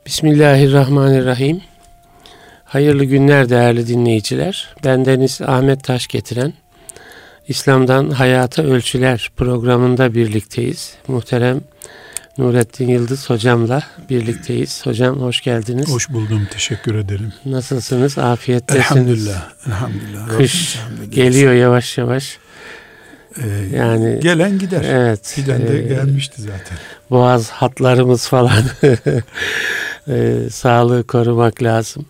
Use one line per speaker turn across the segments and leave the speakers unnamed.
Bismillahirrahmanirrahim. Hayırlı günler değerli dinleyiciler. Bendeniz Ahmet Taş getiren İslam'dan Hayata Ölçüler programında birlikteyiz. Muhterem Nurettin Yıldız hocamla birlikteyiz. Hocam hoş geldiniz.
Hoş buldum. Teşekkür ederim.
Nasılsınız? Afiyettesiniz.
Elhamdülillah.
Kış geliyor yavaş yavaş.
Yani gelen gider.
Evet.
Giden de gelmişti zaten.
Boğaz hatlarımız falan sağlığı korumak lazım.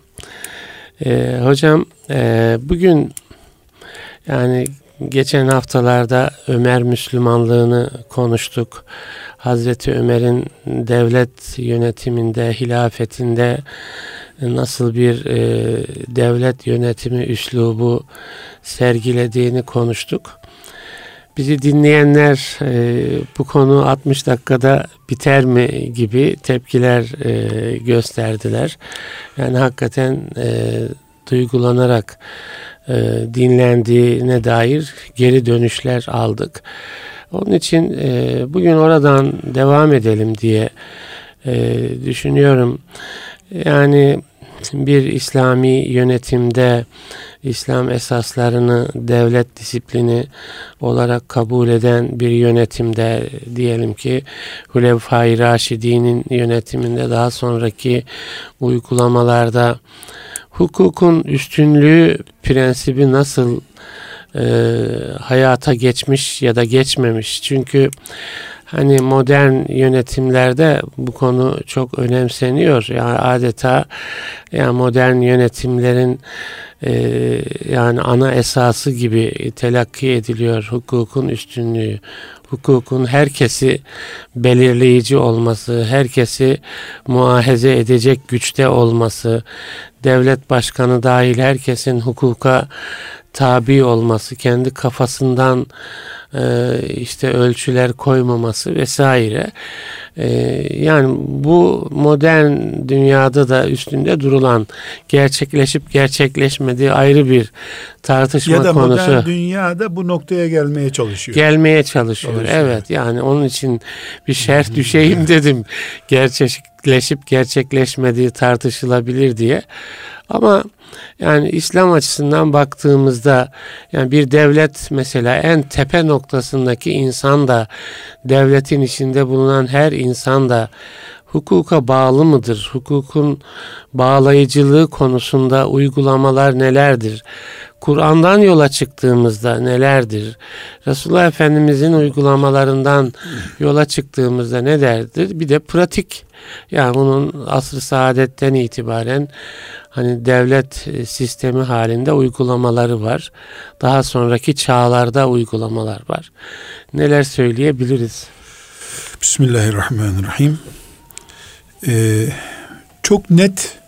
Hocam bugün yani geçen haftalarda Ömer Müslümanlığını konuştuk. Hazreti Ömer'in devlet yönetiminde, hilafetinde nasıl bir devlet yönetimi üslubu sergilediğini konuştuk. Bizi dinleyenler bu konu 60 dakikada biter mi gibi tepkiler gösterdiler. Yani hakikaten duygulanarak dinlendiğine dair geri dönüşler aldık. Onun için bugün oradan devam edelim diye düşünüyorum. Yani bir İslami yönetimde İslam esaslarını devlet disiplini olarak kabul eden bir yönetimde, diyelim ki Hulefai Raşidi'nin yönetiminde, daha sonraki uygulamalarda hukukun üstünlüğü prensibi nasıl hayata geçmiş ya da geçmemiş? Çünkü hani modern yönetimlerde bu konu çok önemseniyor. Yani adeta modern yönetimlerin yani ana esası gibi telakki ediliyor hukukun üstünlüğü. Hukukun herkesi belirleyici olması, herkesi muahaze edecek güçte olması, devlet başkanı dahil herkesin hukuka tabi olması, kendi kafasından ölçüler koymaması vesaire. Yani bu modern dünyada da üstünde durulan, gerçekleşip gerçekleşmediği ayrı bir tartışma konusu. Ya da
modern dünyada bu noktaya gelmeye çalışıyor.
Gelmeye çalışıyor. Evet, yani onun için bir şerh düşeyim dedim. Gerçekleşip gerçekleşmediği tartışılabilir diye. Ama yani İslam açısından baktığımızda yani bir devlet, mesela en tepe noktasındaki insan da, devletin içinde bulunan her insan da hukuka bağlı mıdır? Hukukun bağlayıcılığı konusunda uygulamalar nelerdir? Kur'an'dan yola çıktığımızda nelerdir? Resulullah Efendimizin uygulamalarından yola çıktığımızda nelerdir? Bir de pratik, yani bunun asr-ı saadetten itibaren hani devlet sistemi halinde uygulamaları var. Daha sonraki çağlarda uygulamalar var. Neler söyleyebiliriz?
Bismillahirrahmanirrahim. Çok net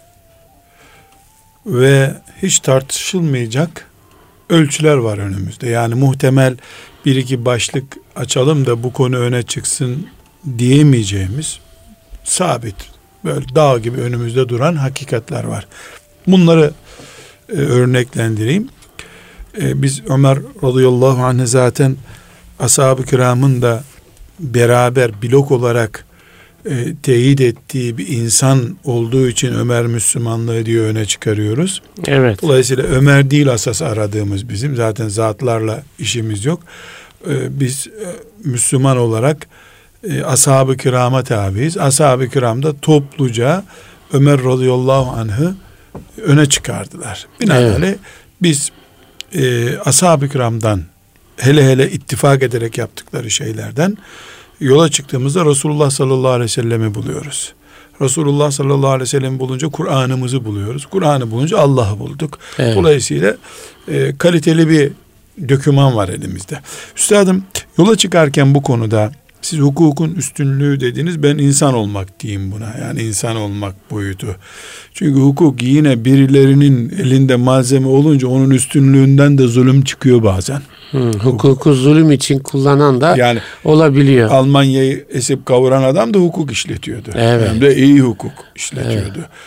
ve hiç tartışılmayacak ölçüler var önümüzde. Yani muhtemel bir iki başlık açalım da bu konu öne çıksın diyemeyeceğimiz sabit, böyle dağ gibi önümüzde duran hakikatler var. Bunları örneklendireyim. Biz Ömer radıyallahu anh'ı zaten ashab-ı kiramın da beraber blok olarak teyit ettiği bir insan olduğu için Ömer Müslümanlığı diye öne çıkarıyoruz.
Evet.
Dolayısıyla Ömer değil asas aradığımız bizim. Zaten zatlarla işimiz yok. Biz Müslüman olarak ashab-ı kirama tabiiz. Ashab-ı kiram da topluca Ömer radıyallahu anh'ı öne çıkardılar. Binaenaleyh biz ashab-ı kiramdan, hele ittifak ederek yaptıkları şeylerden yola çıktığımızda Resulullah sallallahu aleyhi ve sellem'i buluyoruz. Resulullah sallallahu aleyhi ve sellem'i bulunca Kur'an'ımızı buluyoruz. Kur'an'ı bulunca Allah'ı bulduk. Evet. Dolayısıyla kaliteli bir doküman var elimizde. Üstadım, yola çıkarken bu konuda siz hukukun üstünlüğü dediniz, ben insan olmak diyeyim buna. Yani insan olmak boyutu. Çünkü hukuk yine birilerinin elinde malzeme olunca onun üstünlüğünden de zulüm çıkıyor bazen.
Hukuku zulüm için kullanan da yani olabiliyor.
Almanya'yı esip kavuran adam da hukuk işletiyordu.
Evet.
Hem de iyi hukuk işletiyordu.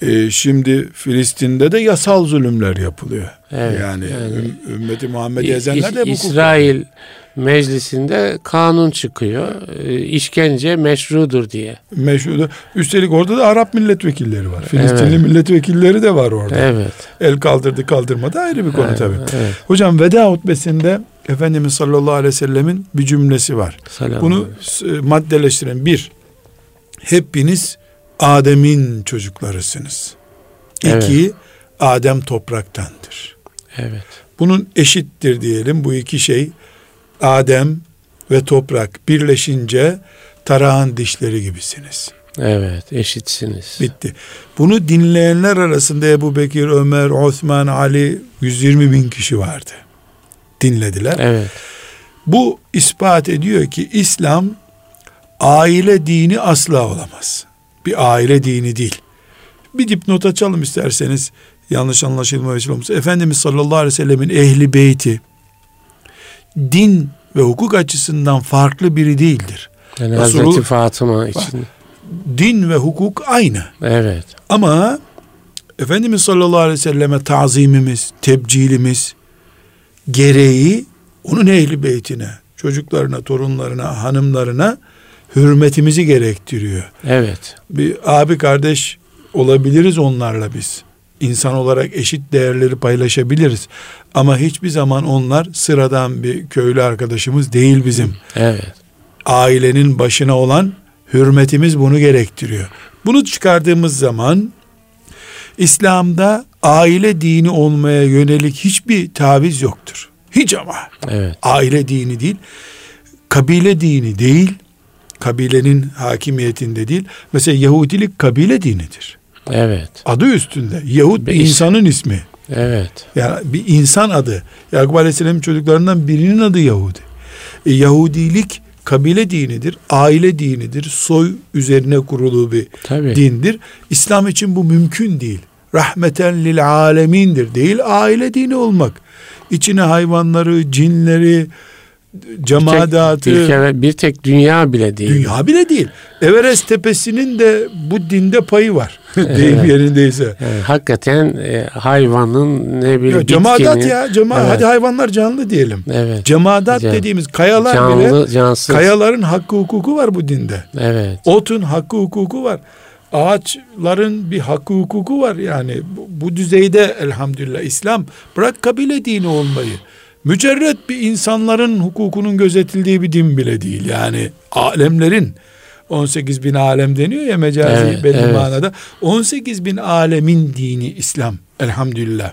Şimdi Filistin'de de yasal zulümler yapılıyor.
Evet,
yani ümmeti Muhammed ezenler de bu
İsrail meclisinde kanun çıkıyor. İşkence meşrudur diye.
Meşrudur. Üstelik orada da Arap milletvekilleri var. Filistinli milletvekilleri de var orada.
Evet.
El kaldırdı kaldırmadı ayrı bir konu tabii.
Evet.
Hocam veda hutbesinde Efendimiz sallallahu aleyhi ve sellemin bir cümlesi var. Bunu maddeleştiren: bir, hepiniz Adem'in çocuklarısınız. İki, Adem topraktandır.
Evet.
Bunun eşittir diyelim. Bu iki şey, Adem ve toprak birleşince tarağın dişleri gibisiniz.
Evet, eşitsiniz.
Bitti. Bunu dinleyenler arasında Ebu Bekir, Ömer, Osman, Ali 120 bin kişi vardı. Dinlediler.
Evet.
Bu ispat ediyor ki İslam aile dini asla olamaz. Bir aile dini değil. Bir dipnot açalım isterseniz, yanlış anlaşılma vesile olmasın. Efendimiz sallallahu aleyhi ve sellemin ehli beyti din ve hukuk açısından farklı biri değildir.
Yani Hazreti Fatıma için
din ve hukuk aynı.
Evet.
Ama Efendimiz sallallahu aleyhi ve selleme tazimimiz, tebcilimiz gereği onun ehli beytine, çocuklarına, torunlarına, hanımlarına hürmetimizi gerektiriyor.
Evet.
Bir abi kardeş olabiliriz onlarla biz. İnsan olarak eşit değerleri paylaşabiliriz. Ama hiçbir zaman onlar sıradan bir köylü arkadaşımız değil bizim.
Evet.
Ailenin başına olan hürmetimiz bunu gerektiriyor. Bunu çıkardığımız zaman İslam'da aile dini olmaya yönelik hiçbir taviz yoktur. Hiç ama.
Evet.
Aile dini değil, kabile dini değil, kabilenin hakimiyetinde değil. Mesela Yahudilik kabile dinidir.
Evet.
Adı üstünde. Yahud bir insanın ismi.
Evet.
Yani bir insan adı. Yakup Aleyhisselam'ın çocuklarından birinin adı Yahudi. Yahudilik kabile dinidir, aile dinidir, soy üzerine kurulu bir dindir. İslam için bu mümkün değil. Rahmeten lil alemindir. Değil aile dini olmak. İçine hayvanları, cinleri, cemadatı,
bir tek dünya bile değil.
Dünya bile değil. Everest tepesinin de bu dinde payı var. Deyim yerindeyse.
Hakikaten hayvanın ne bileyim bitkinin.
Cemadat ya. Hadi hayvanlar canlı diyelim.
Evet.
Cemadat dediğimiz kayalar
canlı,
bile
cansız.
Kayaların hakkı hukuku var bu dinde.
Evet.
Otun hakkı hukuku var. Ağaçların bir hakkı hukuku var. Yani bu düzeyde elhamdülillah İslam, bırak kabile dini olmayı, mücerret bir insanların hukukunun gözetildiği bir din bile değil. Yani alemlerin 18 bin alem deniyor ya mecazi belli manada. 18 bin alemin dini İslam elhamdülillah.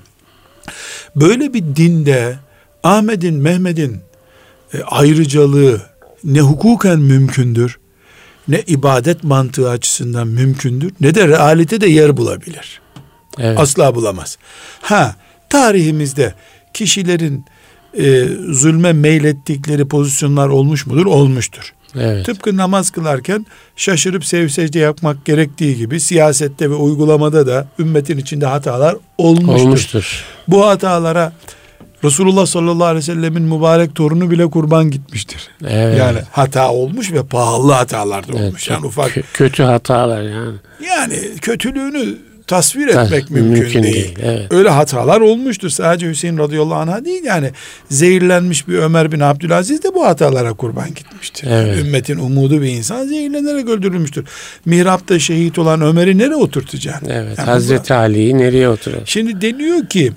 Böyle bir dinde Ahmet'in, Mehmet'in ayrıcalığı ne hukuken mümkündür, ne ibadet mantığı açısından mümkündür, ne de realitede yer bulabilir. Evet. Asla bulamaz. Tarihimizde kişilerin zulme meylettikleri pozisyonlar olmuş mudur? Olmuştur.
Evet.
Tıpkı namaz kılarken şaşırıp secde yapmak gerektiği gibi siyasette ve uygulamada da ümmetin içinde hatalar olmuştur. Bu hatalara Resulullah sallallahu aleyhi ve sellemin mübarek torunu bile kurban gitmiştir.
Evet.
Yani hata olmuş ve pahalı hatalar da olmuş. Yani ufak
kötü hatalar yani.
Yani kötülüğünü tasvir etmek mümkün değil.
Evet.
Öyle hatalar olmuştur. Sadece Hüseyin radıyallahu anh'a değil, yani zehirlenmiş bir Ömer bin Abdülaziz de bu hatalara kurban gitmiştir.
Evet.
Ümmetin umudu bir insan zehirlenerek öldürülmüştür. Mihrapta şehit olan Ömer'i nereye oturtacaksın?
Evet. Yani Hazreti Ali'yi nereye oturacak?
Şimdi deniyor ki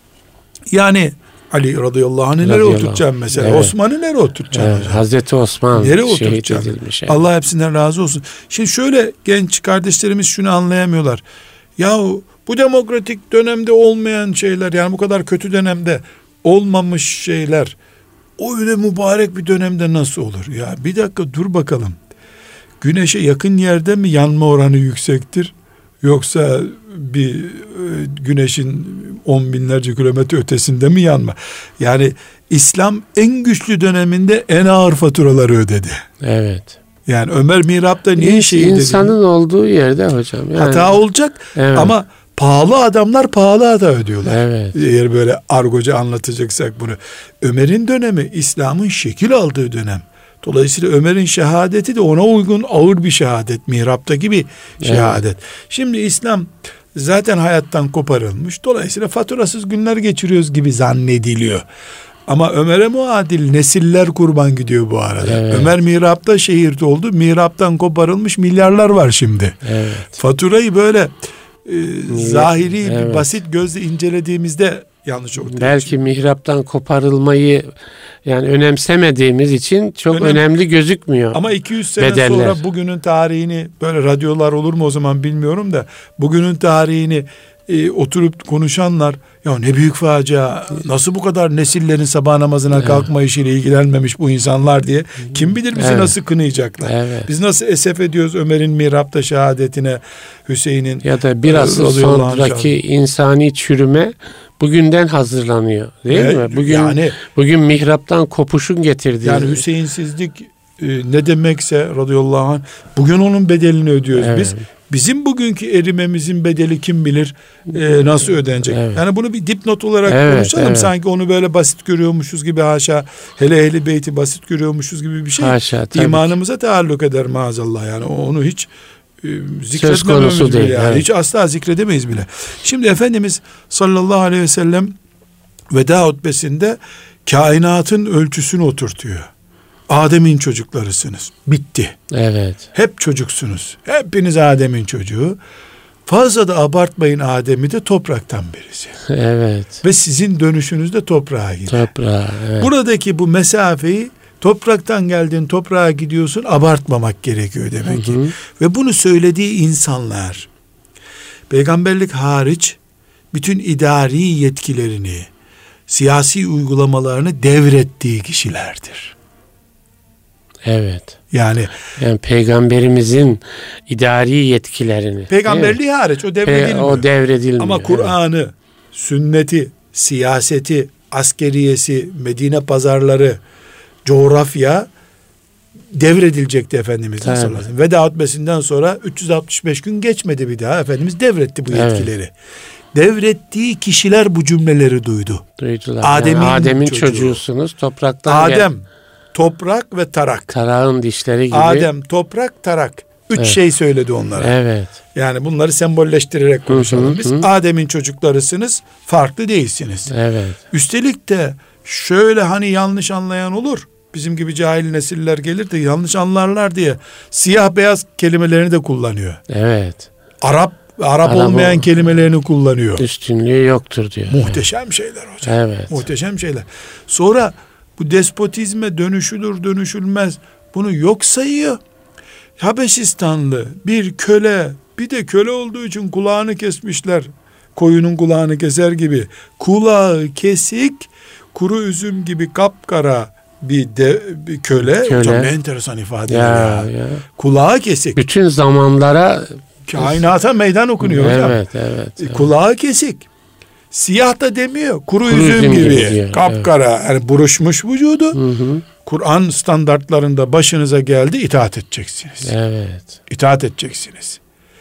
yani Ali radıyallahu anh'ı nereye oturtacaksın mesela? Evet. Osman'ı nereye oturtacaksın? Evet.
Hazreti Osman
nereye
şehit edilmiş.
Evet. Allah hepsinden razı olsun. Şimdi şöyle genç kardeşlerimiz şunu anlayamıyorlar. Yahu bu demokratik dönemde olmayan şeyler, yani bu kadar kötü dönemde olmamış şeyler o öyle mübarek bir dönemde nasıl olur? Ya bir dakika dur bakalım. Güneşe yakın yerde mi yanma oranı yüksektir? Yoksa bir güneşin 10 binlerce kilometre ötesinde mi yanma? Yani İslam en güçlü döneminde en ağır faturaları ödedi.
Evet.
Yani Ömer mihrapta niye şehit edildi?
İnsanın olduğu yerde hocam. Yani.
Hata olacak ama pahalı adamlar pahalı hata ödüyorlar.
Evet.
Eğer böyle argoca anlatacaksak bunu. Ömer'in dönemi İslam'ın şekil aldığı dönem. Dolayısıyla Ömer'in şehadeti de ona uygun ağır bir şehadet. Mihraptaki bir şehadet. Şimdi İslam zaten hayattan koparılmış. Dolayısıyla faturasız günler geçiriyoruz gibi zannediliyor. Ama Ömer'e muadil nesiller kurban gidiyor bu arada. Evet. Ömer mihrapta şehit oldu. Mihraptan koparılmış milyarlar var şimdi.
Evet.
Faturayı böyle zahiri, basit gözle incelediğimizde yanlış ortaya
belki çıkıyor. Mihraptan koparılmayı yani önemsemediğimiz için çok önemli gözükmüyor.
Ama 200 sene sonra bugünün tarihini, böyle radyolar olur mu o zaman bilmiyorum da, bugünün tarihini oturup konuşanlar, ya ne büyük facia, nasıl bu kadar nesillerin sabah namazına kalkma işiyle ilgilenmemiş bu insanlar diye kim bilir bizi nasıl kınayacaklar. Evet. Biz nasıl esef ediyoruz Ömer'in mihrapta şehadetine, Hüseyin'in
ya da bir asır sonraki insani çürüme bugünden hazırlanıyor değil mi? Bugün mihraptan kopuşun getirdiği.
Yani Hüseyinsizlik ne demekse radıyallahu anh, bugün onun bedelini ödüyoruz biz. Bizim bugünkü erimemizin bedeli kim bilir nasıl ödenecek. Evet. Yani bunu bir dipnot olarak konuşalım. Evet. Sanki onu böyle basit görüyormuşuz gibi, haşa, hele Ehl-i Beyt'i basit görüyormuşuz gibi bir şey. Haşa, İmanımıza taalluk eder maazallah. Yani onu hiç zikretmememiz bile. Yani. Evet. Hiç asla zikredemeyiz bile. Şimdi Efendimiz sallallahu aleyhi ve sellem veda hutbesinde kainatın ölçüsünü oturtuyor. Adem'in çocuklarısınız. Bitti.
Evet.
Hep çocuksunuz. Hepiniz Adem'in çocuğu. Fazla da abartmayın, Adem'i de topraktan birisi.
Evet.
Ve sizin dönüşünüz de toprağa gider.
Evet.
Buradaki bu mesafeyi, topraktan geldin toprağa gidiyorsun, abartmamak gerekiyor demek ki. Ve bunu söylediği insanlar, peygamberlik hariç bütün idari yetkilerini, siyasi uygulamalarını devrettiği kişilerdir.
Evet.
Yani
peygamberimizin idari yetkilerini,
peygamberliği hariç o devredilmiyor.
O devredilmiyor.
Ama Kur'an'ı, sünneti, siyaseti, askeriyesi, Medine pazarları, coğrafya devredilecekti Efendimiz'in sallallahu aleyhi ve sellem. Veda hutbesinden sonra 365 gün geçmedi bir daha. Efendimiz devretti bu yetkileri. Devrettiği kişiler bu cümleleri duydular.
Adem'in çocuğusunuz. Topraktan
Adem, toprak ve tarak.
Tarağın dişleri gibi.
Adem, toprak, tarak. 3 şey söyledi onlara.
Evet.
Yani bunları sembolleştirerek konuşalım biz. Adem'in çocuklarısınız, farklı değilsiniz.
Evet.
Üstelik de şöyle, hani yanlış anlayan olur. Bizim gibi cahil nesiller gelir de yanlış anlarlar diye siyah beyaz kelimelerini de kullanıyor.
Evet.
Arap olmayan kelimelerini kullanıyor.
Üstünlüğü yoktur diyor.
Muhteşem şeyler hocam.
Evet.
Muhteşem şeyler. Sonra bu despotizme dönüşülür dönüşülmez bunu yok sayıyor. Habeşistanlı bir köle, bir de köle olduğu için kulağını kesmişler. Koyunun kulağını keser gibi. Kulağı kesik, kuru üzüm gibi kapkara bir köle. Hocam ne enteresan ifadeler ya. Kulağı kesik.
Bütün zamanlara,
kainata meydan okunuyor hocam.
Evet.
Kulağı kesik. Siyah da demiyor. Kuru üzüm gibi kapkara. Evet. Yani buruşmuş vücudu. Kur'an standartlarında başınıza geldi, itaat edeceksiniz.
Evet.
İtaat edeceksiniz.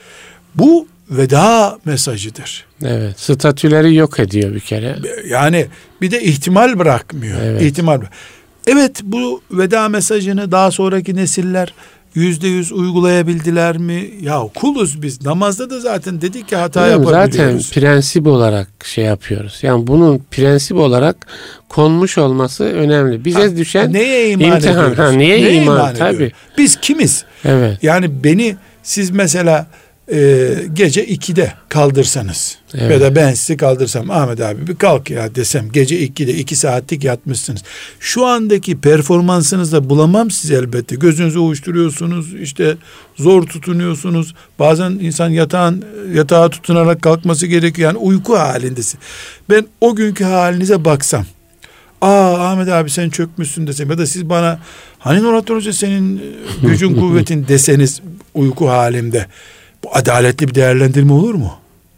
Bu veda mesajıdır.
Evet. Statüleri yok ediyor bir kere.
Yani bir de ihtimal bırakmıyor. Evet. Evet, bu veda mesajını daha sonraki nesiller %100 uygulayabildiler mi? Ya kuluz biz. Namazda da zaten dedik ki hata yapabiliyoruz.
Zaten prensip olarak şey yapıyoruz. Yani bunun prensip olarak konmuş olması önemli. Bize düşen
neye iman
imtihan.
Ediyoruz?
Neye iman? Tabii.
Biz kimiz?
Evet.
Yani beni siz mesela gece 2'de kaldırsanız ya da ben sizi kaldırsam, Ahmet abi bir kalk ya desem, gece 2'de 2 saatlik yatmışsınız. Şu andaki performansınızda bulamam sizi elbette. Gözünüzü ovuşturuyorsunuz, işte zor tutunuyorsunuz. Bazen insan yatağa tutunarak kalkması gerekiyor. Yani uyku halindesin. Ben o günkü halinize baksam, Ahmet abi sen çökmüşsün desem, ya da siz bana hani Nurattin Hoca senin gücün kuvvetin deseniz uyku halimde, bu adaletli bir değerlendirme olur mu?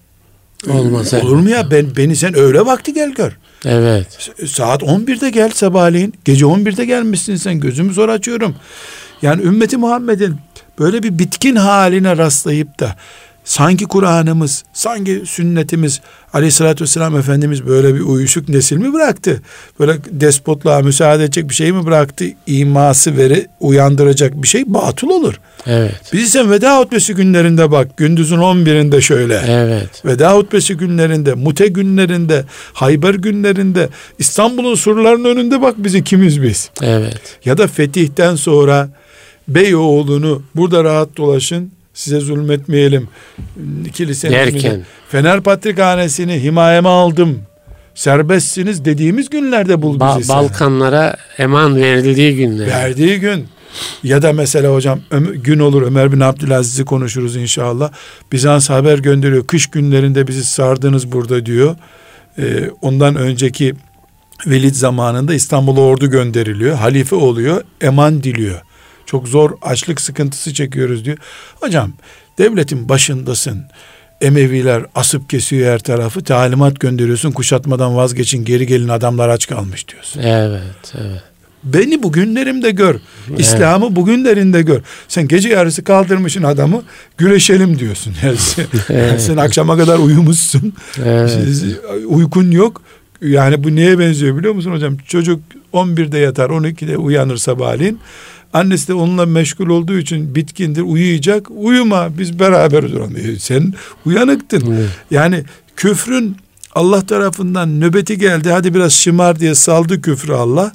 Olmaz.
Olur mu ya? Beni sen öğle vakti gel gör.
Evet.
Saat 11'de gel sabahleyin. Gece 11'de gelmişsin sen. Gözümü zor açıyorum. Yani ümmeti Muhammed'in böyle bir bitkin haline rastlayıp da sanki Kur'an'ımız, sanki sünnetimiz, Aleyhisselatü Vesselam Efendimiz böyle bir uyuşuk nesil mi bıraktı? Böyle despotluğa müsaade edecek bir şey mi bıraktı? İması uyandıracak bir şey batıl olur.
Evet.
Biz ise veda hutbesi günlerinde bak, gündüzün 11'inde şöyle. Evet. Veda hutbesi günlerinde, Mute günlerinde, Hayber günlerinde, İstanbul'un surlarının önünde bak bizi kimiz biz. Evet. Ya da fetihten sonra Beyoğlu'nu burada rahat dolaşın, size zulmetmeyelim. Kilisenin Fener Patrikhanesi'ni himayeme aldım, serbestsiniz dediğimiz günlerde bul bizi.
Balkanlara eman verildiği günler.
Verdiği gün. Ya da mesela hocam gün olur Ömer bin Abdülaziz'i konuşuruz inşallah. Bizans haber gönderiyor. Kış günlerinde bizi sardınız burada diyor. Ondan önceki Velid zamanında İstanbul'a ordu gönderiliyor. Halife oluyor. Eman diliyor. Çok zor açlık sıkıntısı çekiyoruz diyor. Hocam devletin başındasın. Emeviler asıp kesiyor her tarafı. Talimat gönderiyorsun. Kuşatmadan vazgeçin, geri gelin, adamlar aç kalmış diyorsun. Evet. Beni bugünlerimde gör. Evet. İslam'ı bugünlerinde gör. Sen gece yarısı kaldırmışsın adamı, güreşelim diyorsun. Yani sen akşama kadar uyumuşsun. Evet. Uykun yok. Yani bu neye benziyor biliyor musun hocam? Çocuk 11'de yatar, 12'de uyanır sabahleyin. Annesi de onunla meşgul olduğu için bitkindir, uyuyacak. Uyuma, biz beraber duralım. Sen uyanıktın. Evet. Yani küfrün Allah tarafından nöbeti geldi. Hadi biraz şımar diye saldı küfrü Allah.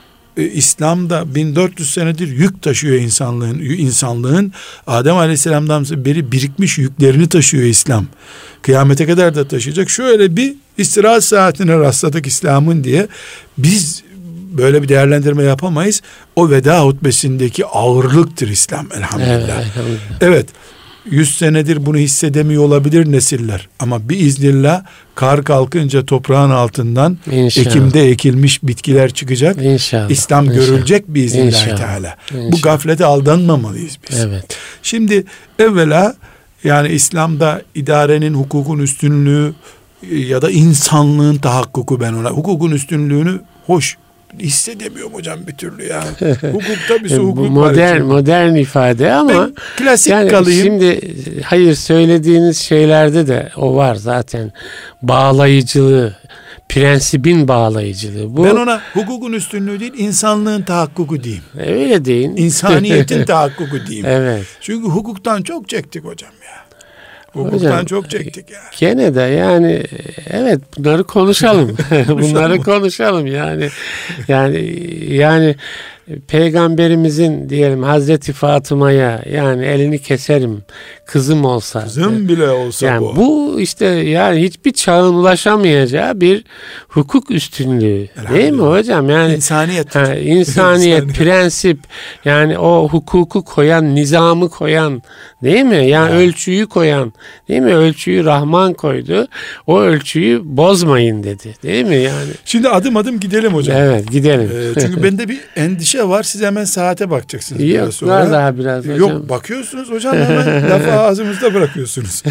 İslam'da 1400 senedir yük taşıyor insanlığın. Adem Aleyhisselam'dan beri birikmiş yüklerini taşıyor İslam. Kıyamete kadar da taşıyacak. Şöyle bir istirahat saatine rastladık İslam'ın diye. Biz böyle bir değerlendirme yapamayız. O veda hutbesindeki ağırlıktır İslam elhamdülillah. Evet. 100 senedir bunu hissedemiyor olabilir nesiller. Ama biiznillah kar kalkınca toprağın altından İnşallah. Ekim'de ekilmiş bitkiler çıkacak. İnşallah. İslam görülecek biiznillah Teala. Bu gaflete aldanmamalıyız biz. Evet. Şimdi evvela yani İslam'da idarenin, hukukun üstünlüğü ya da insanlığın tahakkuku, ben ona hukukun üstünlüğünü hoş hissedemiyorum hocam bir türlü ya. Hukukta bir soğukluk var.
Modern ifade ama ben
klasik yani kalayım.
Şimdi hayır, söylediğiniz şeylerde de o var zaten. Bağlayıcılığı, prensibin bağlayıcılığı. Bu,
ben ona hukukun üstünlüğü değil, insanlığın tahakkuku diyeyim.
Öyle deyin.
İnsaniyetin tahakkuku diyeyim.
Evet.
Çünkü hukuktan çok çektik hocam ya. Hukuktan çok çektik ya.
Gene de yani evet, bunları konuşalım. Bunları konuşalım yani. Yani Peygamberimizin diyelim Hazreti Fatıma'ya yani elini keserim kızım olsa.
Kızım bile olsa
yani bu işte yani hiçbir çağın ulaşamayacağı bir hukuk üstünlüğü değil mi hocam? Yani insaniyet, prensip, yani o hukuku koyan, nizamı koyan değil mi? Yani ölçüyü koyan değil mi? Ölçüyü Rahman koydu. O ölçüyü bozmayın dedi değil mi yani?
Şimdi adım adım gidelim hocam.
Evet, gidelim.
Çünkü bende bir endişe var. Siz hemen saate bakacaksınız.
Yok, sonra. Daha biraz hocam.
Yok, bakıyorsunuz hocam, hemen lafı ağzımızda bırakıyorsunuz.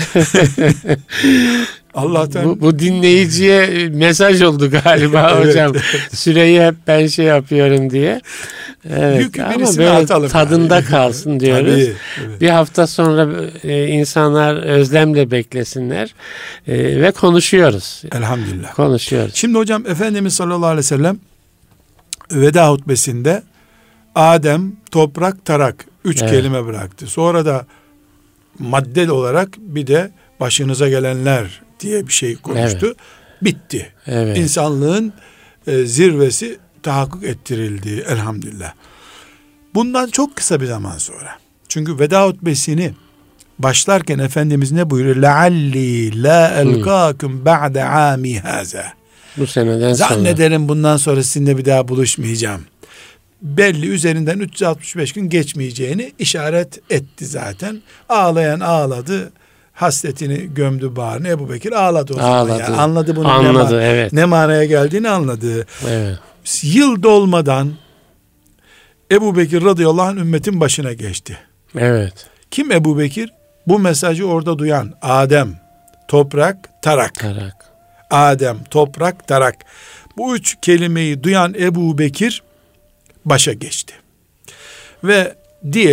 Allah'tan.
Bu dinleyiciye mesaj oldu galiba evet. Hocam. Süreyi hep ben şey yapıyorum diye. Evet, ama böyle tadında yani. Kalsın diyoruz. Tabii, evet. Bir hafta sonra insanlar özlemle beklesinler ve konuşuyoruz.
Elhamdülillah.
Konuşuyoruz.
Şimdi hocam Efendimiz sallallahu aleyhi ve sellem veda hutbesinde Adem, toprak, tarak 3 kelime bıraktı. Sonra da maddel olarak bir de başınıza gelenler diye bir şey konuştu. Evet. Bitti. Evet. İnsanlığın zirvesi tahakkuk ettirildi elhamdülillah. Bundan çok kısa bir zaman sonra. Çünkü veda hutbesini başlarken Efendimiz ne buyuruyor? لَعَلِّي لَا أَلْقَاكُمْ بَعْدَ عَامِ هَذَا.
Bu seneden sonra.
Zannederim bundan sonra sizinle bir daha buluşmayacağım. Belli, üzerinden 365 gün geçmeyeceğini işaret etti zaten. Ağlayan ağladı. Hasretini gömdü bağrına. Ebubekir ağladı o zaman. Yani. Anladı bunu.
Evet.
Ne manaya geldiğini anladı.
Evet.
Yıl dolmadan Ebubekir radıyallahu anh ümmetin başına geçti.
Evet.
Kim Ebubekir? Bu mesajı orada duyan Adem, toprak, tarak. Adem, toprak, tarak. Bu 3 kelimeyi duyan Ebubekir başa geçti. Ve diyelim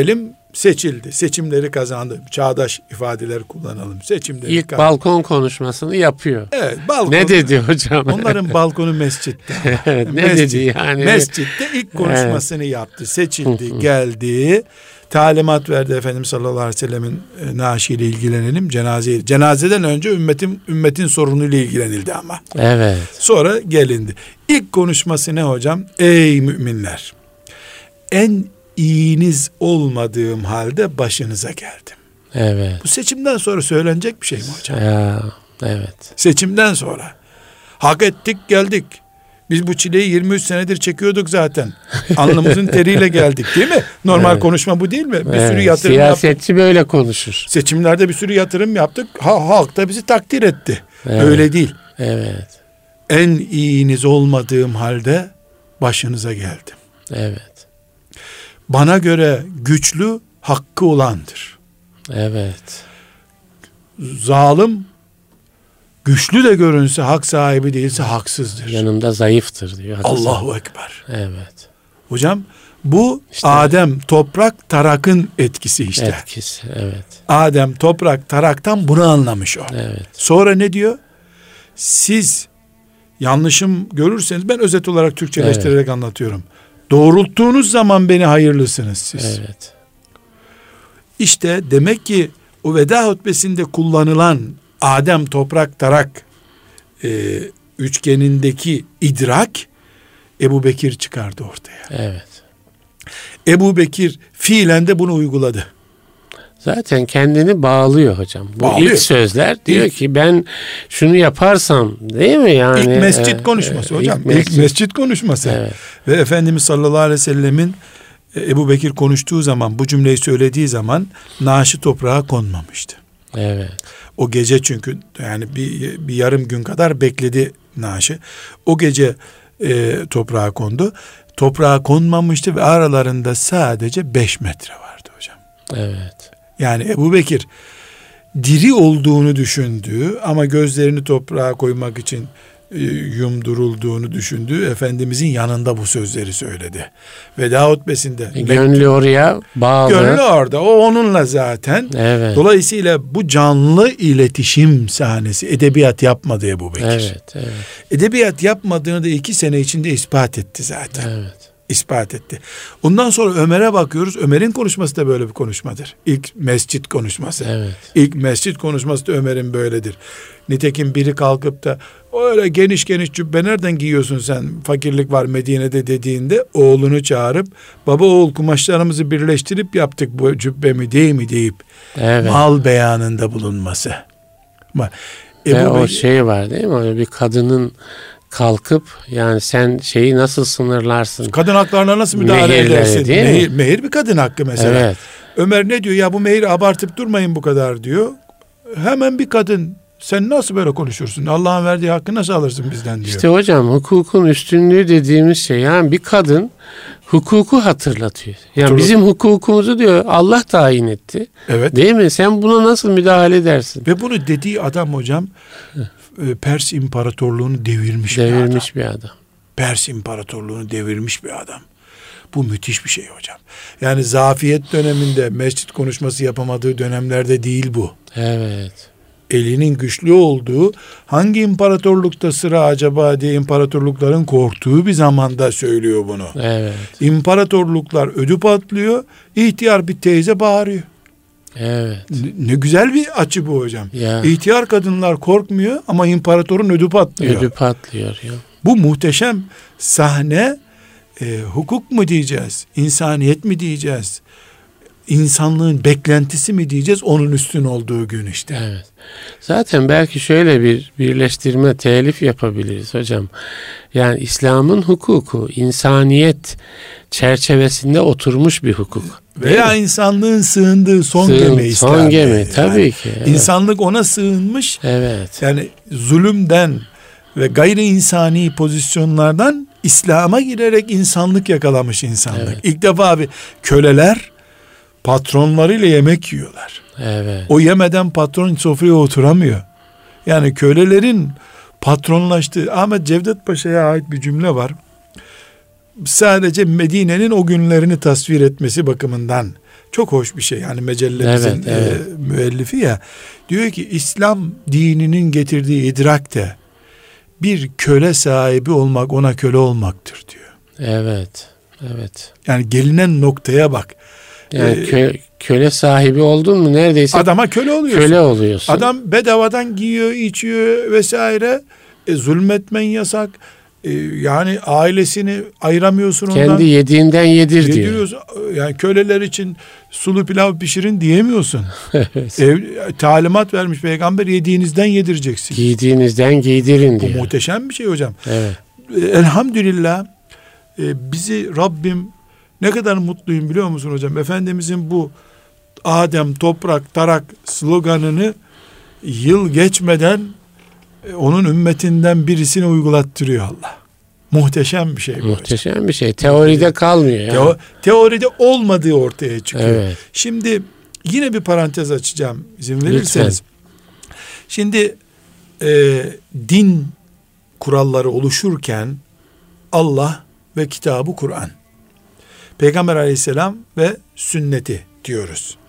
seçildi. Seçimleri kazandı. Çağdaş ifadeler kullanalım. Seçimleri
İlk
kazandı.
balkon konuşmasını yapıyor.
Evet, balkon.
Ne dedi hocam?
Onların balkonu mescitte.
Evet, ne dedi yani?
Mescitte ilk konuşmasını yaptı. Seçildi, geldi. Talimat verdi Efendimiz sallallahu aleyhi ve sellemin naaşiyle ilgilenelim. Cenazeden önce ümmetin sorunuyla ilgilenildi ama.
Evet.
Sonra gelindi. İlk konuşması ne hocam? Ey müminler! En iyiniz olmadığım halde başınıza geldim.
Evet.
Bu seçimden sonra söylenecek bir şey mi hocam?
Ya, evet.
Seçimden sonra. Hak ettik, geldik. Biz bu çileyi 23 senedir çekiyorduk zaten. Alnımızın teriyle geldik, değil mi? Normal konuşma bu değil mi? Bir sürü yatırım
siyasetçi
yaptık.
böyle konuşur.
Seçimlerde bir sürü yatırım yaptık. Halk da bizi takdir etti.
Evet.
Öyle değil.
Evet.
En iyiniz olmadığım halde başınıza geldim.
Evet.
Bana göre güçlü hakkı olandır.
Evet.
Zalim güçlü de görünse hak sahibi değilse haksızdır.
Yanımda zayıftır diyor.
Allahu Ekber.
Evet.
Hocam bu
İşte,
Adem, toprak, tarakın etkisi işte.
Etkisi, evet.
Adem, toprak, taraktan bunu anlamış o.
Evet.
Sonra ne diyor? Siz yanlışım görürseniz, ben özet olarak Türkçeleştirerek anlatıyorum. Doğrulttuğunuz zaman beni hayırlısınız siz.
Evet.
İşte demek ki o veda hutbesinde kullanılan Adem, toprak, tarak üçgenindeki idrak Ebu Bekir çıkardı ortaya.
Evet.
Ebu Bekir fiilen de bunu uyguladı.
Zaten kendini bağlıyor hocam. Bu
Bağlıyor.
ilk sözler diyor ki ben şunu yaparsam, değil mi yani?
İlk mescit konuşması hocam. İlk mescit konuşması.
Evet.
Ve Efendimiz sallallahu aleyhi ve sellemin Ebu Bekir konuştuğu zaman, bu cümleyi söylediği zaman naaşı toprağa konmamıştı.
Evet.
O gece çünkü yani bir yarım gün kadar bekledi naaşı. O gece toprağa kondu. Toprağa konmamıştı ve aralarında sadece 5 metre vardı hocam.
Evet.
Yani Ebu Bekir diri olduğunu düşündüğü ama gözlerini toprağa koymak için yumdurulduğunu düşündüğü Efendimizin yanında bu sözleri söyledi. Veda hutbesinde.
Gönlü oraya bağlı.
Gönlü orada. O onunla zaten.
Evet.
Dolayısıyla bu canlı iletişim sahnesi, edebiyat yapmadı Ebu Bekir.
Evet, evet.
Edebiyat yapmadığını da 2 sene içinde ispat etti zaten.
Evet.
İspat etti. Ondan sonra Ömer'e bakıyoruz. Ömer'in konuşması da böyle bir konuşmadır. İlk mescit konuşması.
Evet.
İlk mescit konuşması da Ömer'in böyledir. Nitekim biri kalkıp da öyle geniş geniş cübbe nereden giyiyorsun sen? Fakirlik var Medine'de dediğinde oğlunu çağırıp baba oğul kumaşlarımızı birleştirip yaptık bu cübbemi değil mi deyip mal beyanında bulunması.
Ve o şey var değil mi? Öyle bir kadının kalkıp yani sen şeyi nasıl sınırlarsın?
Kadın haklarına nasıl müdahale edersin? Mehir bir kadın hakkı mesela. Evet. Ömer ne diyor? Ya bu mehir abartıp durmayın bu kadar diyor. Hemen bir kadın sen nasıl böyle konuşursun? Allah'ın verdiği hakkı nasıl alırsın bizden diyor.
İşte hocam hukukun üstünlüğü dediğimiz şey yani bir kadın hukuku hatırlatıyor. Yani bizim hukukumuzu diyor Allah tayin etti.
Evet.
Değil mi? Sen buna nasıl müdahale edersin?
Ve bunu dediği adam hocam Pers İmparatorluğunu devirmiş bir adam. Pers İmparatorluğunu devirmiş bir adam. Bu müthiş bir şey hocam. Yani zafiyet döneminde mescit konuşması yapamadığı dönemlerde değil bu.
Evet.
Elinin güçlü olduğu, hangi imparatorlukta sıra acaba diye imparatorlukların korktuğu bir zamanda söylüyor bunu.
Evet.
İmparatorluklar ödü patlıyor, ihtiyar bir teyze bağırıyor.
Evet.
Ne güzel bir açı bu hocam.
Ya.
İhtiyar kadınlar korkmuyor ama imparatorun ödü patlıyor.
Ödü patlıyor. Ya.
Bu muhteşem sahne hukuk mu diyeceğiz? İnsaniyet mi diyeceğiz? İnsanlığın beklentisi mi diyeceğiz? Onun üstün olduğu gün işte.
Evet. Zaten belki şöyle bir birleştirme, telif yapabiliriz hocam. Yani İslam'ın hukuku, insaniyet çerçevesinde oturmuş bir hukuk.
Veya insanlığın sığındığı son gemi İslam.
Son gemi tabii ki.
Evet. İnsanlık ona sığınmış.
Evet.
Yani zulümden ve gayri insani pozisyonlardan İslam'a girerek insanlık yakalamış insanlık. Evet. İlk defa abi köleler patronlarıyla yemek yiyorlar.
Evet.
O yemeden patron sofraya oturamıyor. Yani kölelerin patronlaştığı, Ahmet Cevdet Paşa'ya ait bir cümle var. sadece Medine'nin o günlerini tasvir etmesi bakımından çok hoş bir şey. Yani mecellemizin müellifi ya, diyor ki İslam dininin getirdiği idrakte bir köle sahibi olmak ona köle olmaktır diyor.
Evet. Evet.
Yani gelinen noktaya bak.
Yani köle sahibi oldun mu neredeyse
adama köle oluyorsun.
Köle oluyorsun.
Adam bedavadan giyiyor, içiyor vesaire. Zulmetmen yasak. Yani ailesini ayıramıyorsun ondan.
Kendi yediğinden diyor.
Yani köleler için sulu pilav pişirin diyemiyorsun.
Evet.
Talimat vermiş peygamber, yediğinizden yedireceksin.
Giydiğinizden giydirin diyor.
Bu muhteşem bir şey hocam.
Evet.
Elhamdülillah bizi Rabbim, ne kadar mutluyum biliyor musun hocam? Efendimizin bu Adem, toprak, tarak sloganını yıl geçmeden onun ümmetinden birisine uygulattırıyor Allah. Muhteşem bir şey.
Muhteşem bir şey. Teoride kalmıyor. Yani.
Teoride olmadığı ortaya çıkıyor.
Evet.
Şimdi yine bir parantez açacağım izin verirseniz. Lütfen. Şimdi din kuralları oluşurken Allah ve kitabı Kur'an, Peygamber aleyhisselam ve sünneti diyoruz.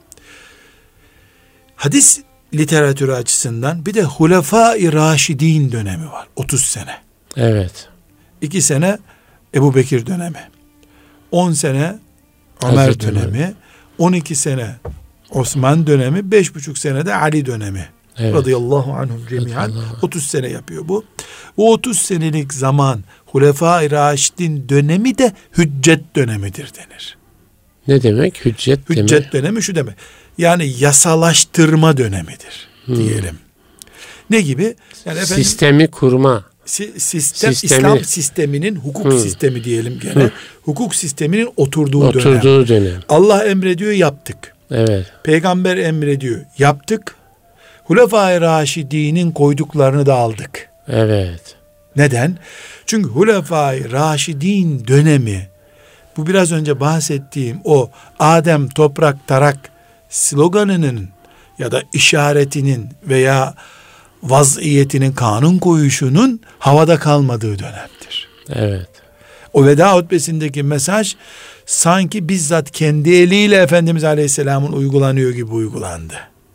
Hadis literatürü açısından bir de Hulefâ-i Raşidîn dönemi var. 30 sene.
Evet.
2 sene Ebu Bekir dönemi. 10 sene Ömer dönemi. 12 sene Osman dönemi. 5,5 sene de Ali dönemi. Evet. Radıyallahu anhum cemiyan. 30 sene yapıyor bu. Bu 30 senelik zaman Hulefâ-i Raşidîn dönemi de hüccet dönemidir denir.
Ne demek hüccet demek?
Hüccet dönemi şu demek. Yani yasalaştırma dönemidir diyelim. Ne gibi? Yani efendim,
sistemi kurma.
Sistemi. İslam sisteminin hukuk sistemi diyelim gene. Hukuk sisteminin oturduğu dönem. Allah emrediyor, yaptık.
Evet.
Peygamber emrediyor, yaptık. Hulefâ-i Raşidî'nin koyduklarını da aldık.
Evet.
Neden? Çünkü Hulefâ-i Raşidîn dönemi, bu biraz önce bahsettiğim o Adem, toprak, tarak sloganının ya da işaretinin veya vaziyetinin, kanun koyuşunun havada kalmadığı dönemdir.
Evet.
O veda hutbesindeki mesaj sanki bizzat kendi eliyle Efendimiz Aleyhisselam'ın uygulanıyor gibi uygulandı.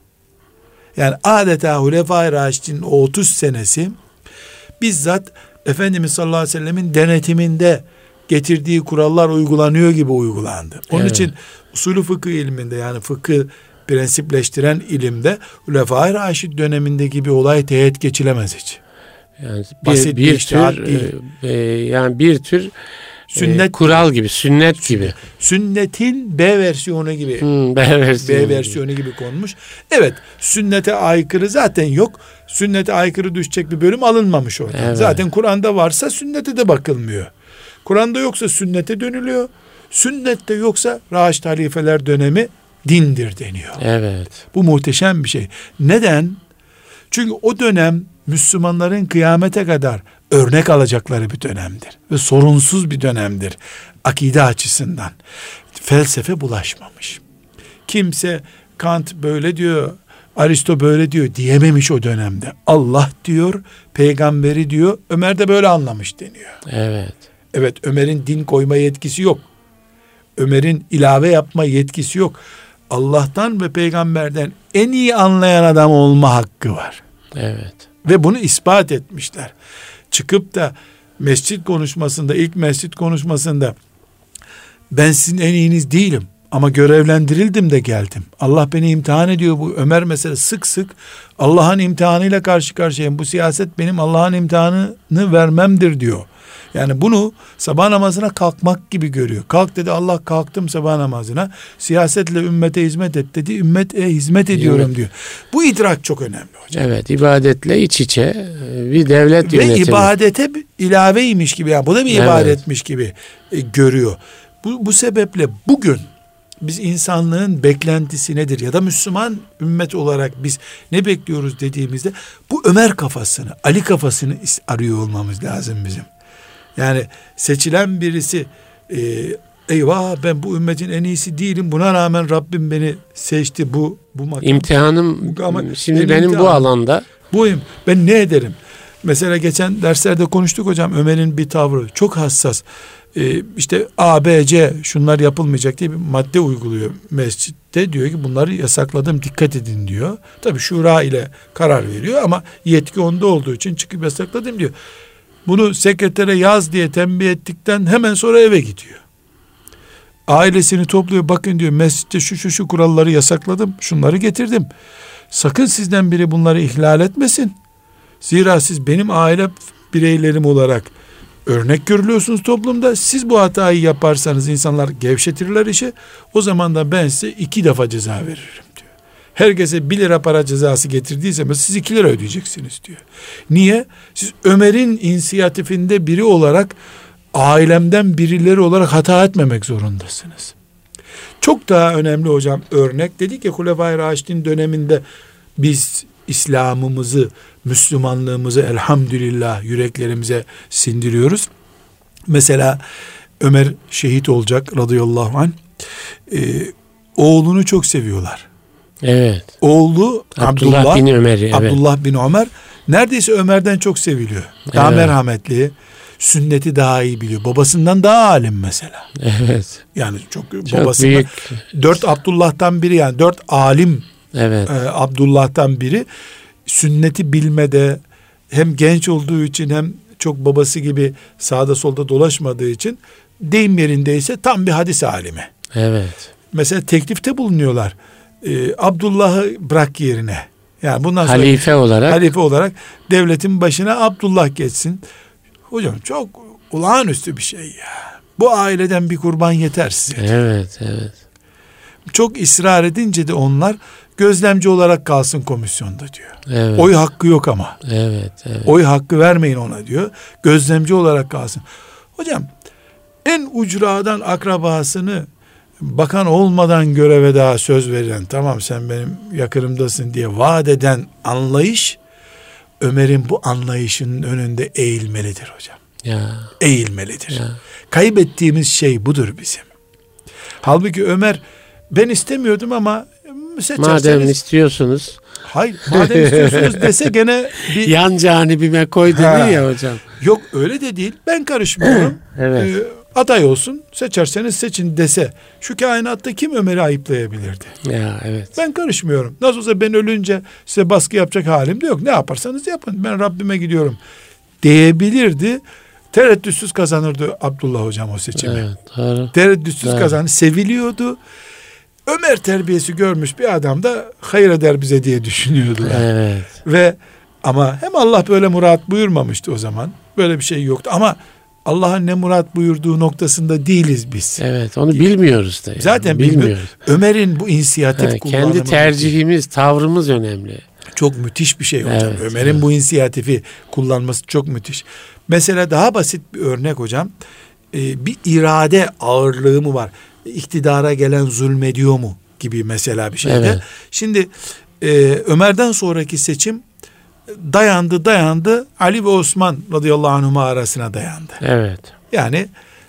Yani adeta Hulefâ-i Raşidîn o 30 senesi bizzat Efendimiz sallallahu aleyhi ve sellemin denetiminde getirdiği kurallar uygulanıyor gibi uygulandı. Onun için usulü fıkıh ilminde, yani fıkıh prensipleştiren ilimde Hulefâ-i Raşid dönemindeki bir olay teğet geçilemez hiç.
Yani
basit bir tür
yani bir tür
sünnet
kural gibi, sünnet gibi.
Sünnetin B versiyonu gibi.
B
versiyonu gibi konmuş. Evet, sünnete aykırı zaten yok. Sünnete aykırı düşecek bir bölüm alınmamış orada. Evet. Zaten Kur'an'da varsa sünnete de bakılmıyor. Kur'an'da yoksa sünnete dönülüyor. Sünnette yoksa Raşid halifeler dönemi dindir deniyor.
Evet.
Bu muhteşem bir şey. Neden? Çünkü o dönem Müslümanların kıyamete kadar örnek alacakları bir dönemdir. Ve sorunsuz bir dönemdir. Akide açısından. Felsefe bulaşmamış. Kimse Kant böyle diyor, Aristo böyle diyor diyememiş o dönemde. Allah diyor, peygamberi diyor, Ömer de böyle anlamış deniyor.
Evet.
Evet, Ömer'in din koyma yetkisi yok. Ömer'in ilave yapma yetkisi yok. Allah'tan ve peygamberden en iyi anlayan adam olma hakkı var.
Evet.
Ve bunu ispat etmişler. Çıkıp da mescit konuşmasında, ilk mescit konuşmasında ben sizin en iyiniz değilim ama görevlendirildim de geldim. Allah beni imtihan ediyor. Bu Ömer mesela sık sık Allah'ın imtihanıyla karşı karşıyayım. Bu siyaset benim Allah'ın imtihanını vermemdir diyor. Yani bunu sabah namazına kalkmak gibi görüyor. Kalk dedi Allah, kalktım sabah namazına. Siyasetle ümmete hizmet et dedi. Ümmete hizmet ediyorum diyor. Bu idrak çok önemli hocam.
Evet, ibadetle iç içe bir devlet yönetimi.
Ve ibadete ilaveymiş gibi, yani bu da bir ibadetmiş gibi görüyor. Bu sebeple bugün biz insanlığın beklentisi nedir ya da Müslüman ümmet olarak biz ne bekliyoruz dediğimizde bu Ömer kafasını, Ali kafasını arıyor olmamız lazım bizim. Yani seçilen birisi eyvah ben bu ümmetin en iyisi değilim, buna rağmen Rabbim beni seçti, bu makam.
İmtihanım şimdi benim bu alanda.
Ben ne ederim? Mesela geçen derslerde konuştuk hocam, Ömer'in bir tavrı çok hassas. işte A, B, C şunlar yapılmayacak diye bir madde uyguluyor mescitte. Diyor ki bunları yasakladım, dikkat edin diyor. Tabii şura ile karar veriyor ama yetki onda olduğu için çıkıp yasakladım diyor. Bunu sekretere yaz diye tembih ettikten hemen sonra eve gidiyor. Ailesini topluyor, bakın diyor mescitte şu kuralları yasakladım, şunları getirdim. Sakın sizden biri bunları ihlal etmesin. Zira siz benim aile bireylerim olarak örnek görülüyorsunuz toplumda. Siz bu hatayı yaparsanız insanlar gevşetirler işi. O zaman da ben size 2 defa ceza veririm diyor. Herkese 1 lira para cezası getirdiyseniz siz 2 lira ödeyeceksiniz diyor. Niye? Siz Ömer'in inisiyatifinde biri olarak, ailemden birileri olarak hata etmemek zorundasınız. Çok daha önemli hocam örnek, dedik ya Hulefai Raşidin döneminde biz İslam'ımızı, Müslümanlığımızı elhamdülillah yüreklerimize sindiriyoruz. Mesela Ömer şehit olacak radıyallahu anh. Oğlunu çok seviyorlar.
Evet.
Oğlu
Abdullah bin Ömer'i. Evet.
Abdullah bin Ömer neredeyse Ömer'den çok seviliyor. Daha merhametli, sünneti daha iyi biliyor. Babasından daha alim mesela.
Evet.
Yani çok babasından
büyük.
4 Abdullah'tan biri, yani 4 alim.
Evet.
Abdullah'tan biri. Sünneti bilmede hem genç olduğu için hem çok babası gibi sağda solda dolaşmadığı için deyim yerindeyse tam bir hadis alimi.
Evet.
Mesela teklifte bulunuyorlar. Abdullah'ı bırak yerine. Yani bundan sonra halife olarak devletin başına Abdullah geçsin. Hocam çok olağanüstü bir şey ya. Bu aileden bir kurban yeter size.
Evet, evet.
Çok ısrar edince de onlar gözlemci olarak kalsın komisyonda diyor.
Evet.
Oy hakkı yok ama.
Evet, evet.
Oy hakkı vermeyin ona diyor. Gözlemci olarak kalsın. Hocam en ucradan akrabasını bakan olmadan göreve daha söz veren, tamam sen benim yakınımdasın diye vaat eden anlayış, Ömer'in bu anlayışının önünde eğilmelidir hocam.
Ya.
Eğilmelidir.
Ya.
Kaybettiğimiz şey budur bizim. Halbuki Ömer, ben istemiyordum ama seçerseniz.
Madem istiyorsunuz.
Hayır, madem istiyorsunuz dese gene bir.
Yan canibime koy dedi ya hocam.
Yok öyle de değil. Ben karışmıyorum.
Evet.
Aday olsun, seçerseniz seçin dese, şu kainatta kim Ömer'i ayıplayabilirdi?
Ya evet.
Ben karışmıyorum. Nasıl olsa ben ölünce size baskı yapacak halim de yok. Ne yaparsanız yapın. Ben Rabbime gidiyorum diyebilirdi. Tereddütsüz kazanırdı Abdullah hocam o seçimi.
Evet, doğru.
Tereddütsüz
doğru.
kazanır. Seviliyordu. Ömer terbiyesi görmüş bir adam da hayır eder bize diye düşünüyordu.
Evet.
Ve ama hem Allah böyle murat buyurmamıştı o zaman. Böyle bir şey yoktu ama Allah'ın ne murat buyurduğu noktasında değiliz biz.
Evet, onu bilmiyoruz da. Yani.
Zaten bilmiyoruz. Ömer'in bu inisiyatif kullanımı.
Kendi tercihimiz, tavrımız önemli.
Çok müthiş bir şey hocam.
Evet,
Ömer'in bu inisiyatifi kullanması çok müthiş. Mesela daha basit bir örnek hocam. Bir irade ağırlığı mı var? İktidara gelen zulmediyor mu gibi mesela bir şeyde.
Evet.
Şimdi Ömer'den sonraki seçim dayandı. Ali ve Osman radıyallahu anhuma arasına dayandı.
Evet.
Yani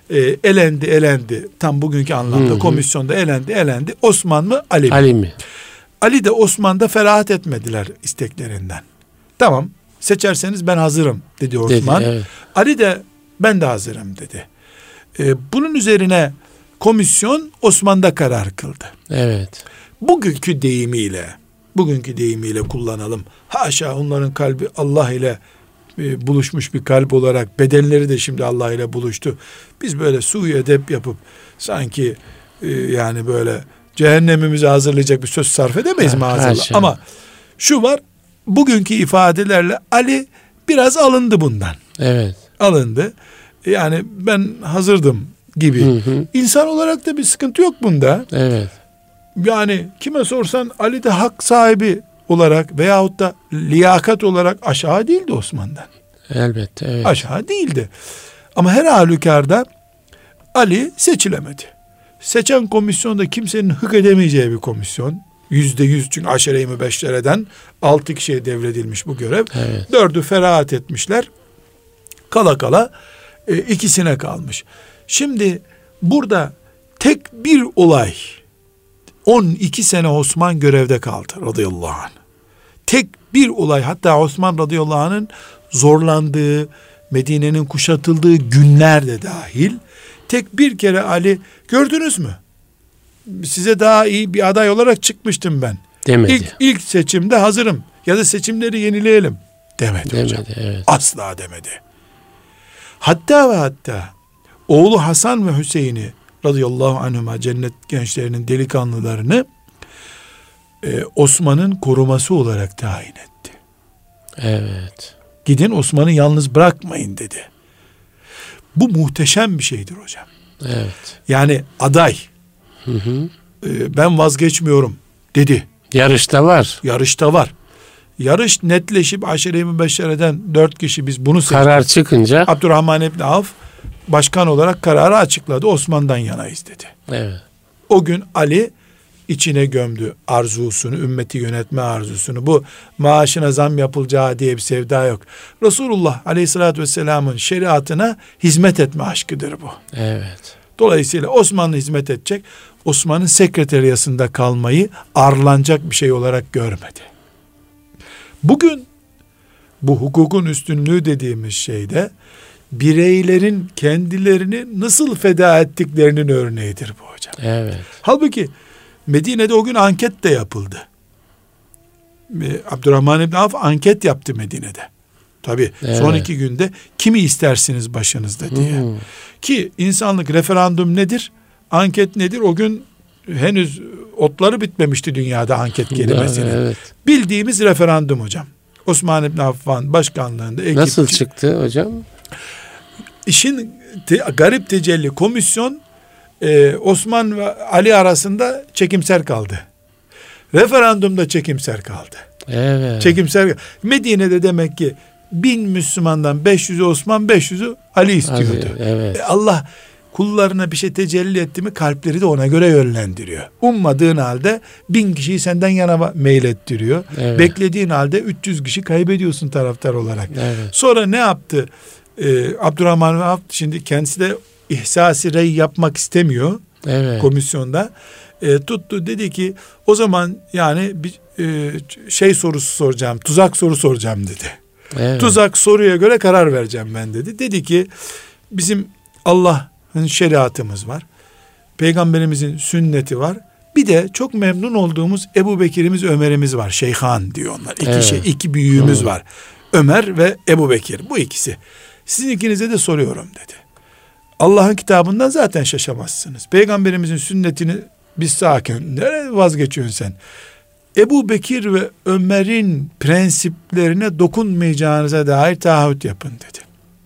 elendi. Tam bugünkü anlamda komisyonda elendi. Osman mı Ali mi?
Ali mi?
Ali de Osman da ferahat etmediler isteklerinden. Tamam, seçerseniz ben hazırım dedi Osman.
Dedi, evet.
Ali de ben de hazırım dedi. Bunun üzerine komisyon Osman'da karar kıldı.
Evet.
Bugünkü deyimiyle kullanalım. Haşa onların kalbi Allah ile buluşmuş bir kalp olarak, bedenleri de şimdi Allah ile buluştu. Biz böyle suyu edep yapıp sanki yani böyle cehennemimizi hazırlayacak bir söz sarf edemeyiz maazallah. Ama şu var, bugünkü ifadelerle Ali biraz alındı bundan.
Evet.
Alındı. Yani ben hazırdım gibi. İnsan olarak da bir sıkıntı yok bunda.
Evet.
Yani kime sorsan Ali de hak sahibi olarak veyahut da liyakat olarak aşağı değildi Osman'dan.
Elbette. Evet.
Aşağı değildi. Ama her halükarda Ali seçilemedi. Seçen komisyon da kimsenin hık edemeyeceği bir komisyon. %100 çünkü aşere-i mübeşşereden 6 kişiye devredilmiş bu görev.
Evet.
4'ü ferahat etmişler. Kala ikisine kalmış. Şimdi burada tek bir olay, 12 sene Osman görevde kaldı radıyallahu anh. Tek bir olay, hatta Osman radıyallahu anh'ın zorlandığı, Medine'nin kuşatıldığı günler de dahil tek bir kere Ali gördünüz mü? Size daha iyi bir aday olarak çıkmıştım ben.
Demedi.
İlk seçimde hazırım. Ya da seçimleri yenileyelim demedi hocam.
Evet.
Asla demedi. Hatta ve hatta oğlu Hasan ve Hüseyin'i radıyallahu anhuma, cennet gençlerinin delikanlılarını Osman'ın koruması olarak tayin etti.
Evet.
Gidin Osman'ı yalnız bırakmayın dedi. Bu muhteşem bir şeydir hocam.
Evet.
Yani aday ben vazgeçmiyorum dedi.
Yarışta var.
Yarışta var. Yarış netleşip Aşere-i Mübeşşere'den 4 kişi biz bunu seçtik.
Karar çıkınca
Abdurrahman İbni Avf başkan olarak kararı açıkladı. Osman'dan yanayız dedi.
evet.
O gün Ali içine gömdü arzusunu, ümmeti yönetme arzusunu. Bu maaşına zam yapılacağı diye bir sevda yok. Resulullah Aleyhisselatü Vesselam'ın şeriatına hizmet etme aşkıdır bu.
Evet.
Dolayısıyla Osmanlı hizmet edecek. Osman'ın sekreteriyasında kalmayı arlanacak bir şey olarak görmedi. Bugün bu hukukun üstünlüğü dediğimiz şeyde bireylerin kendilerini nasıl feda ettiklerinin örneğidir bu hocam.
Evet.
Halbuki Medine'de o gün anket de yapıldı. Abdurrahman İbni Avf anket yaptı Medine'de. Tabii
evet.
son 2 günde kimi istersiniz başınızda diye. Ki insanlık referandum nedir? Anket nedir? O gün henüz otları bitmemişti dünyada anket kelimesinin.
Evet.
Bildiğimiz referandum hocam. Osman İbni Affan başkanlığında ekip.
Nasıl çıktı hocam?
İşin garip tecelli komisyon Osman ve Ali arasında çekimser kaldı. Referandumda çekimser kaldı.
Evet.
Çekimser. Medine'de demek ki 1000 Müslümandan 500'ü Osman, 500'ü Ali istiyordu.
Evet.
Allah kullarına bir şey tecelli etti mi kalpleri de ona göre yönlendiriyor. Ummadığın halde 1000 kişiyi senden yana meylettiriyor.
Evet.
Beklediğin halde 300 kişi kaybediyorsun taraftar olarak.
Evet.
Sonra ne yaptı? Abdurrahman ve Avf şimdi kendisi de ihsas-ı rey yapmak istemiyor.
Evet.
Komisyonda. Tuttu dedi ki o zaman yani bir şey sorusu soracağım, tuzak soru soracağım dedi.
Evet.
Tuzak soruya göre karar vereceğim ben dedi. Dedi ki bizim Allah'ın şeriatımız var. Peygamberimizin sünneti var. Bir de çok memnun olduğumuz Ebu Bekir'imiz, Ömer'imiz var. Şeyhan diyor onlar. İki büyüğümüz var. Ömer ve Ebu Bekir. Bu ikisi. Sizin ikinize de soruyorum dedi. Allah'ın kitabından zaten şaşamazsınız. Peygamberimizin sünnetini biz sakin. Nereye vazgeçiyorsun sen? Ebu Bekir ve Ömer'in prensiplerine dokunmayacağınıza dair taahhüt yapın dedi.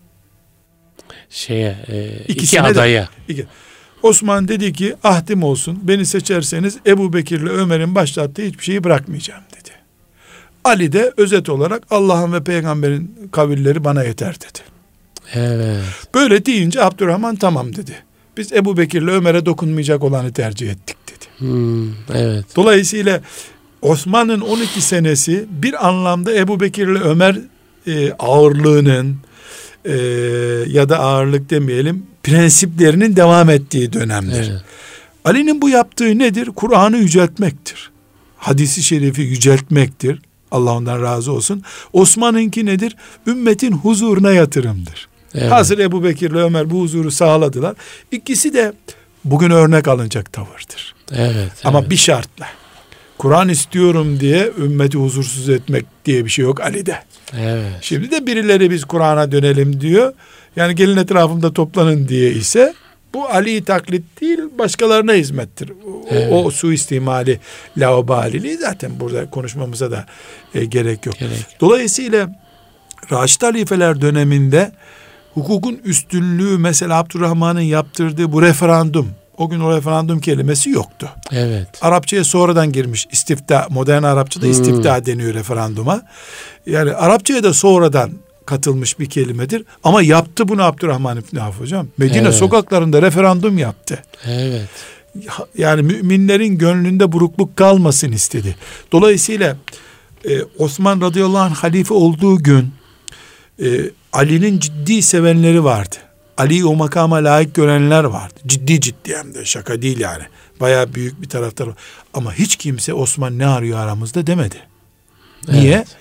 İki adaya.
Osman dedi ki ahdim olsun. Beni seçerseniz Ebu Bekir ile Ömer'in başlattığı hiçbir şeyi bırakmayacağım dedi. Ali de özet olarak Allah'ın ve peygamberin kavilleri bana yeter dedi.
Evet.
Böyle deyince Abdurrahman tamam dedi. Biz Ebu Bekir ile Ömer'e dokunmayacak olanı tercih ettik dedi.
Evet.
Dolayısıyla Osman'ın 12 senesi bir anlamda Ebu Bekir ile Ömer ağırlığının ya da ağırlık demeyelim prensiplerinin devam ettiği dönemdir.
Evet.
Ali'nin bu yaptığı nedir? Kur'an'ı yüceltmektir. Hadisi şerifi yüceltmektir. Allah ondan razı olsun. Osman'ınki nedir? Ümmetin huzuruna yatırımdır. Evet. Hazır Ebu Bekir ile Ömer bu huzuru sağladılar. İkisi de bugün örnek alınacak tavırdır.
Evet.
Ama bir şartla. Kur'an istiyorum diye ümmeti huzursuz etmek diye bir şey yok Ali'de.
Evet.
Şimdi de birileri biz Kur'an'a dönelim diyor. Yani gelin etrafımda toplanın diye ise bu Ali'yi taklit değil başkalarına hizmettir. Evet. O suistimali, laubaliliği zaten burada konuşmamıza da gerek yok. Dolayısıyla Raşid halifeler döneminde hukukun üstünlüğü mesela Abdurrahman'ın yaptırdığı bu referandum. O gün o referandum kelimesi yoktu.
Evet.
Arapçaya sonradan girmiş istifta, modern Arapçada istifta deniyor referanduma. Yani Arapçaya da sonradan katılmış bir kelimedir. Ama yaptı bunu Abdurrahman İbni Avf hocam. Medine sokaklarında referandum yaptı.
Evet.
Yani müminlerin gönlünde burukluk kalmasın istedi. Dolayısıyla Osman radıyallahu anh halife olduğu gün Ali'nin ciddi sevenleri vardı. Ali'yi o makama layık görenler vardı. Ciddi hem de şaka değil yani. Bayağı büyük bir taraftar var. Ama hiç kimse Osman ne arıyor aramızda demedi. Niye?
Evet.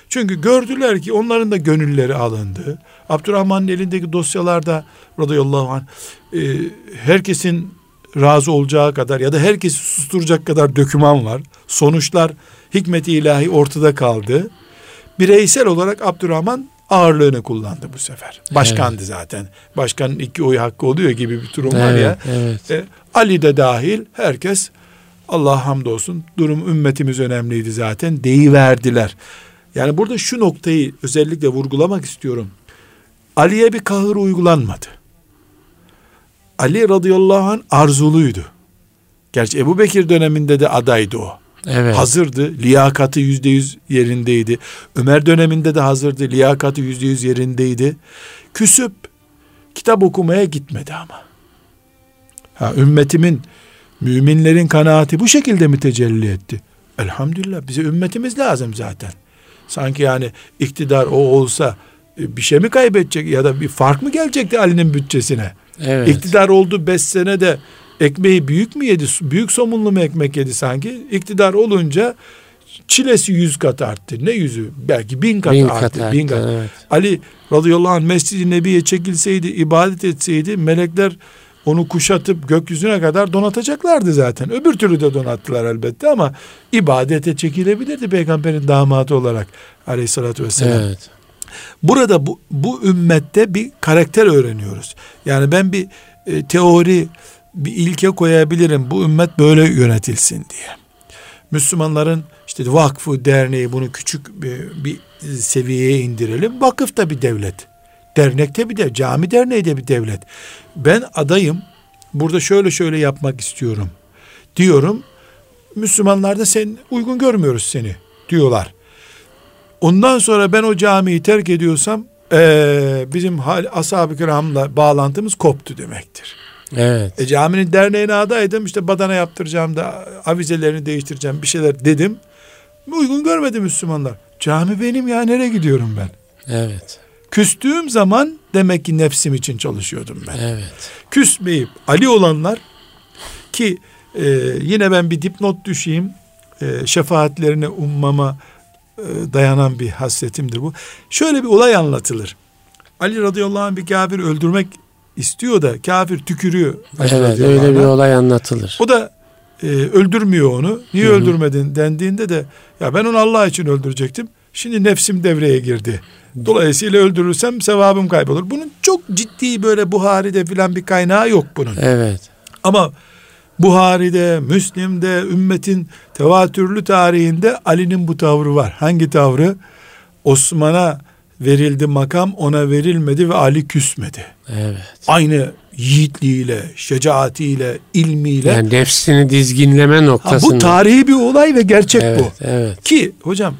Çünkü gördüler ki onların da gönülleri alındı. Abdurrahman'ın elindeki dosyalarda radıyallahu anh herkesin razı olacağı kadar ya da herkesi susturacak kadar döküman var. Sonuçlar hikmet-i ilahi ortada kaldı. Bireysel olarak Abdurrahman ağırlığını kullandı bu sefer. Başkandı zaten. Başkanın 2 oy hakkı oluyor gibi bir durum var ya.
Evet.
Ali de dahil herkes Allah'a hamdolsun durum ümmetimiz önemliydi zaten deyiverdiler. Yani burada şu noktayı özellikle vurgulamak istiyorum. Ali'ye bir kahır uygulanmadı. Ali radıyallahu anh arzuluydu. Gerçi Ebu Bekir döneminde de adaydı o.
Evet.
Hazırdı. Liyakatı %100 yerindeydi. Ömer döneminde de hazırdı. Liyakatı %100 yerindeydi. Küsüp kitap okumaya gitmedi ama. Ümmetimin, müminlerin kanaati bu şekilde mi tecelli etti? Elhamdülillah bize ümmetimiz lazım zaten. Sanki yani iktidar o olsa bir şey mi kaybedecek ya da bir fark mı gelecekti Ali'nin bütçesine?
Evet.
İktidar oldu 5 sene de ekmeği büyük mü yedi? Büyük somunlu mu ekmek yedi sanki? İktidar olunca çilesi 100 kat arttı. Ne 100'ü? Belki 1000 kat arttı. 1000 kat.
Evet.
Ali radıyallahu anh Mescid-i Nebi'ye çekilseydi, ibadet etseydi melekler onu kuşatıp gökyüzüne kadar donatacaklardı zaten. Öbür türlü de donattılar elbette ama ibadete çekilebilirdi peygamberin damadı olarak aleyhissalatü vesselam.
Evet.
Burada bu ümmette bir karakter öğreniyoruz. Yani ben bir teori, bir ilke koyabilirim. Bu ümmet böyle yönetilsin diye. Müslümanların işte vakfı, derneği bunu küçük bir seviyeye indirelim. Vakıf da bir devlet. Dernekte bir de, cami derneği de bir devlet. Ben adayım. Burada şöyle yapmak istiyorum diyorum. Müslümanlar da sen uygun görmüyoruz seni diyorlar. Ondan sonra ben o camiyi terk ediyorsam bizim ashab-ı kiramla bağlantımız koptu demektir.
Evet.
Caminin derneğine adaydım, işte badana yaptıracağım da avizelerini değiştireceğim bir şeyler dedim. Uygun görmedi Müslümanlar. Cami benim ya, nereye gidiyorum ben?
Evet.
Küstüğüm zaman demek ki nefsim için çalışıyordum ben.
Evet.
Küsmeyip Ali olanlar ki yine ben bir dipnot düşeyim, şefaatlerine ummama dayanan bir hasretimdir bu. Şöyle bir olay anlatılır. Ali radıyallahu anh bir kafir öldürmek istiyor da kafir tükürüyor.
Evet, öyle bir olay anlatılır.
O da öldürmüyor onu. Niye öldürmedin dendiğinde de ya ben onu Allah için öldürecektim. Şimdi nefsim devreye girdi. Dolayısıyla öldürürsem sevabım kaybolur. Bunun çok ciddi böyle Buhari'de filan bir kaynağı yok bunun.
Evet.
Ama Buhari'de, Müslim'de, ümmetin tevatürlü tarihinde Ali'nin bu tavrı var. Hangi tavrı? Osman'a verildi makam, ona verilmedi ve Ali küsmedi.
Evet.
Aynı yiğitliğiyle, şecaatiyle, ilmiyle.
Yani nefsini dizginleme noktasında.
Bu tarihi bir olay ve gerçek
evet,
bu.
Evet.
Ki hocam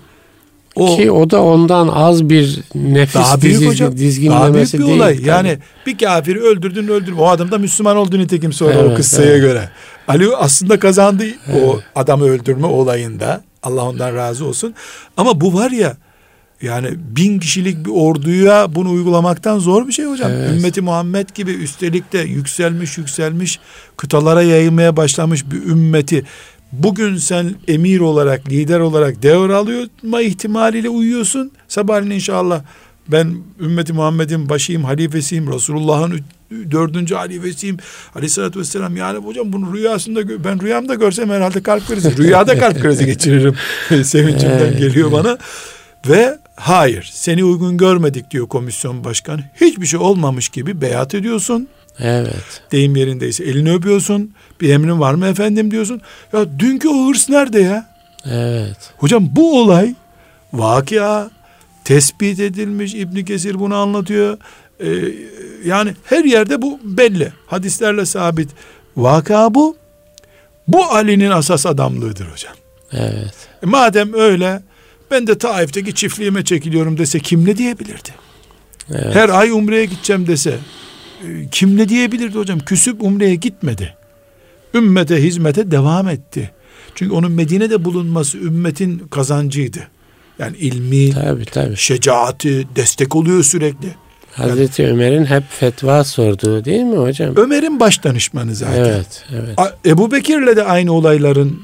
o da ondan az bir nefis dizginlemesi değil.
Olay. Yani bir kafiri öldürdün. O adam da Müslüman oldu nitekim sonra o kıssaya göre. Ali aslında kazandı o adamı öldürme olayında. Allah ondan razı olsun. Ama bu var ya, yani 1000 kişilik bir orduya bunu uygulamaktan zor bir şey hocam.
Evet.
Ümmeti Muhammed gibi üstelik de yükselmiş kıtalara yayılmaya başlamış bir ümmeti bugün sen emir olarak, lider olarak devralma ihtimaliyle uyuyorsun. Sabahleyin inşallah ben ümmeti Muhammed'in başıyım, halifesiyim, Resulullah'ın 4. halifesiyim aleyhissalatü vesselam. Yani hocam bunu rüyasında, ben rüyamda görsem herhalde kalp krizi, rüyada kalp krizi geçiririm. Sevincimden geliyor bana. Ve hayır, seni uygun görmedik diyor komisyon başkanı. Hiçbir şey olmamış gibi beyat ediyorsun.
Evet.
Deyim yerindeyse elini öpüyorsun. Bir emrin var mı efendim diyorsun. Ya dünkü o hırs nerede ya?
Evet.
Hocam bu olay vakıa tespit edilmiş. İbn Kesir bunu anlatıyor. Yani her yerde bu belli. Hadislerle sabit. Vakıa bu. Bu Ali'nin asas adamlığıdır hocam.
Evet.
Madem öyle, ben de Taif'teki çiftliğime çekiliyorum dese kim ne diyebilirdi?
Evet.
Her ay umreye gideceğim dese kim ne diyebilirdi hocam? Küsüp umreye gitmedi. Ümmete hizmete devam etti. Çünkü onun Medine'de bulunması ümmetin kazancıydı. Yani ilmi,
tabii.
şecaati destek oluyor sürekli.
Hazreti Ömer'in hep fetva sorduğu değil mi hocam?
Ömer'in baş danışmanı zaten.
Evet.
Ebu Bekir'le de aynı olayların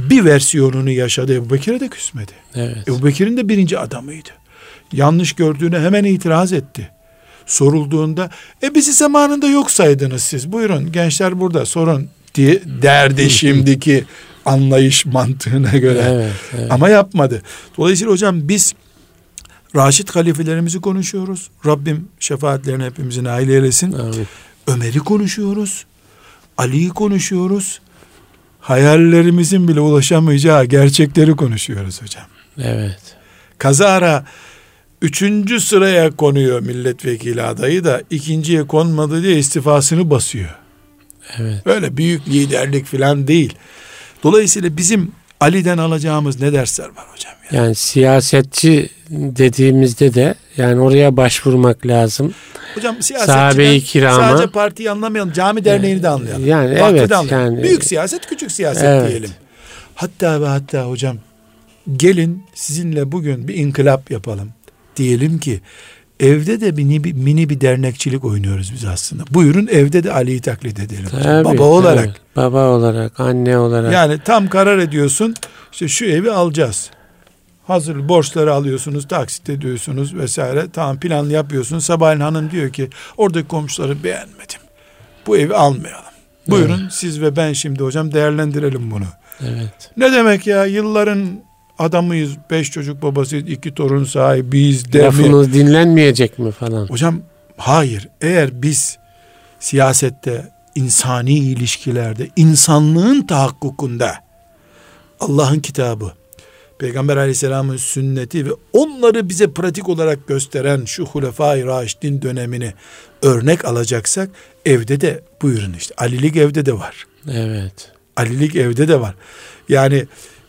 bir versiyonunu yaşadı. Ebubekir'e de küsmedi.
Evet.
Ebubekir'in de birinci adamıydı. Yanlış gördüğüne hemen itiraz etti. Sorulduğunda bizi zamanında yok saydınız siz. Buyurun gençler burada sorun diye derdi şimdiki anlayış mantığına göre.
Evet, evet.
Ama yapmadı. Dolayısıyla hocam biz Raşid halifelerimizi konuşuyoruz. Rabbim şefaatlerini hepimizin nail eylesin.
Amin.
Ömer'i konuşuyoruz. Ali'yi konuşuyoruz. Hayallerimizin bile ulaşamayacağı gerçekleri konuşuyoruz hocam.
Evet.
Kazara 3. sıraya konuyor milletvekili adayı da 2.'ye konmadı diye istifasını basıyor.
Evet.
Böyle büyük liderlik falan değil. Dolayısıyla bizim Ali'den alacağımız ne dersler var hocam?
Yani siyasetçi dediğimizde de yani oraya başvurmak lazım.
Hocam
Sahabe-i kirama,
sadece partiyi anlamayalım, cami derneğini de anlayalım.
Yani
Vakfı
evet.
da anlayalım.
Yani,
büyük siyaset, küçük siyaset
evet.
diyelim. Hatta ve hatta hocam gelin sizinle bugün bir inkılap yapalım. Diyelim ki evde de mini bir dernekçilik oynuyoruz biz aslında. Buyurun evde de Ali'yi taklit edelim.
Tabii,
baba olarak.
Evet. Baba olarak, anne olarak.
Yani tam karar ediyorsun. İşte şu evi alacağız. Hazır borçları alıyorsunuz, taksit ediyorsunuz vesaire. Tamam planlı yapıyorsunuz. Sabahleyin hanım diyor ki oradaki komşuları beğenmedim. Bu evi almayalım. Buyurun evet. Siz ve ben şimdi hocam değerlendirelim bunu.
Evet.
Ne demek ya, yılların adamıyız, 5 çocuk babasıyız, 2 torun sahibiyiz de
lafınız dinlenmeyecek mi falan?
Hocam hayır, eğer biz siyasette, insani ilişkilerde, insanlığın tahakkukunda Allah'ın kitabı, Peygamber Aleyhisselam'ın sünneti ve onları bize pratik olarak gösteren şu Hulefai Raşidin dönemini örnek alacaksak evde de buyurun işte Alilik evde de var.
Evet.
Alilik evde de var. Yani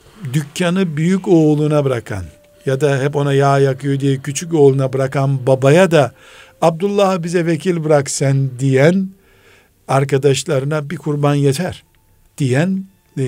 dükkanı büyük oğluna bırakan ya da hep ona yağ yakıyor diye küçük oğluna bırakan babaya da Abdullah'ı bize vekil bırak sen diyen arkadaşlarına bir kurban yeter diyen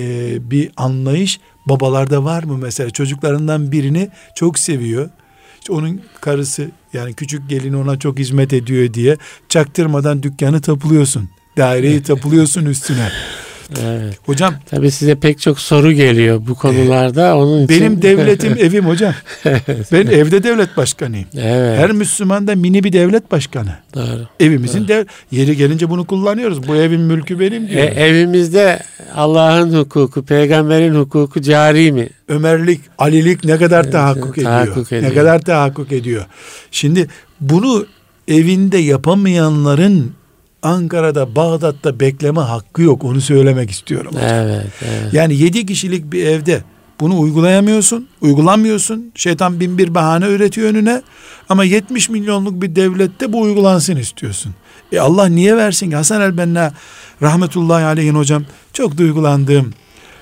bir anlayış babalarda var mı mesela? Çocuklarından birini çok seviyor. İşte onun karısı yani küçük gelin ona çok hizmet ediyor diye çaktırmadan dükkanı tapılıyorsun. Daireyi tapılıyorsun üstüne.
Evet.
Hocam
tabii size pek çok soru geliyor bu konularda. Onun için
benim devletim evim hocam. Ben evde devlet başkanıyım.
Evet.
Her Müslüman da mini bir devlet başkanı.
Doğru.
Evimizin yeri gelince bunu kullanıyoruz. Bu evin mülkü benim diyor.
Evimizde Allah'ın hukuku, peygamberin hukuku cari mi?
Ömerlik, Alilik ne kadar tahakkuk ediyor. Ne kadar tahakkuk ediyor. Şimdi bunu evinde yapamayanların Ankara'da, Bağdat'ta bekleme hakkı yok. Onu söylemek istiyorum.
Evet, evet.
Yani 7 kişilik bir evde bunu uygulayamıyorsun, uygulamıyorsun. Şeytan bin bir bahane üretiyor önüne. Ama 70 milyonluk bir devlette bu uygulansın istiyorsun. Allah niye versin ki? Hasan el-Benna rahmetullahi aleyhin hocam çok duygulandığım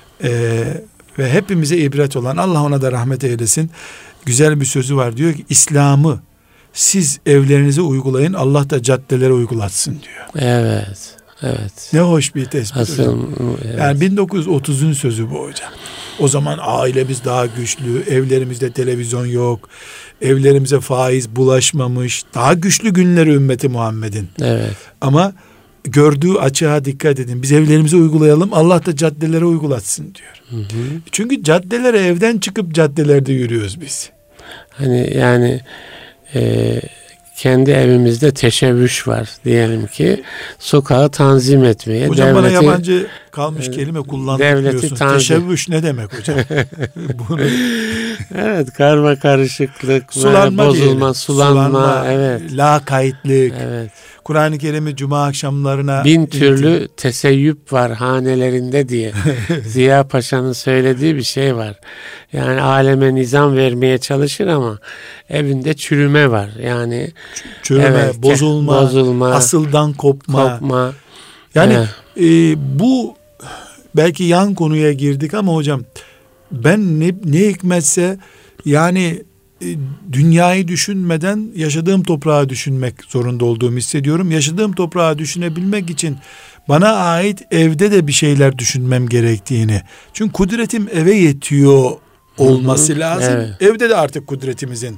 ve hepimize ibret olan, Allah ona da rahmet eylesin, güzel bir sözü var. Diyor ki İslam'ı siz evlerinize uygulayın, Allah da caddelere uygulatsın diyor.
Evet, evet.
Ne hoş bir tespit hocam.
Evet.
Yani 1930'un sözü bu hocam. O zaman ailemiz daha güçlü, evlerimizde televizyon yok, evlerimize faiz bulaşmamış, daha güçlü günleri ümmeti Muhammed'in.
Evet.
Ama gördüğü açığa dikkat edin. Biz evlerimize uygulayalım, Allah da caddelere uygulatsın diyor. Hı hı. Çünkü caddelere evden çıkıp caddelerde yürüyoruz biz.
Hani yani kendi evimizde teşebbüs var diyelim ki, sokağı tanzim etmeye.
Hocam bana yabancı kalmış kelime kullanmıyorsun. Teşebbüs ne demek hocam? Bunu...
Evet, karma karışıklık,
sulanma
bozulma, sulanma, evet.
Lakaytlık.
Evet.
Kur'an-ı Kerim'i cuma akşamlarına
1000 türlü teseyyüp var hanelerinde diye Ziya Paşa'nın söylediği bir şey var. Yani aleme nizam vermeye çalışır ama evinde çürüme var. Yani
çürüme,
evet,
bozulma, asıldan kopma. Yani bu belki yan konuya girdik ama hocam ben ne hikmetse yani dünyayı düşünmeden yaşadığım toprağı düşünmek zorunda olduğumu hissediyorum. Yaşadığım toprağı düşünebilmek için bana ait evde de bir şeyler düşünmem gerektiğini. Çünkü kudretim eve yetiyor olması lazım. Evet. Evde de artık kudretimizin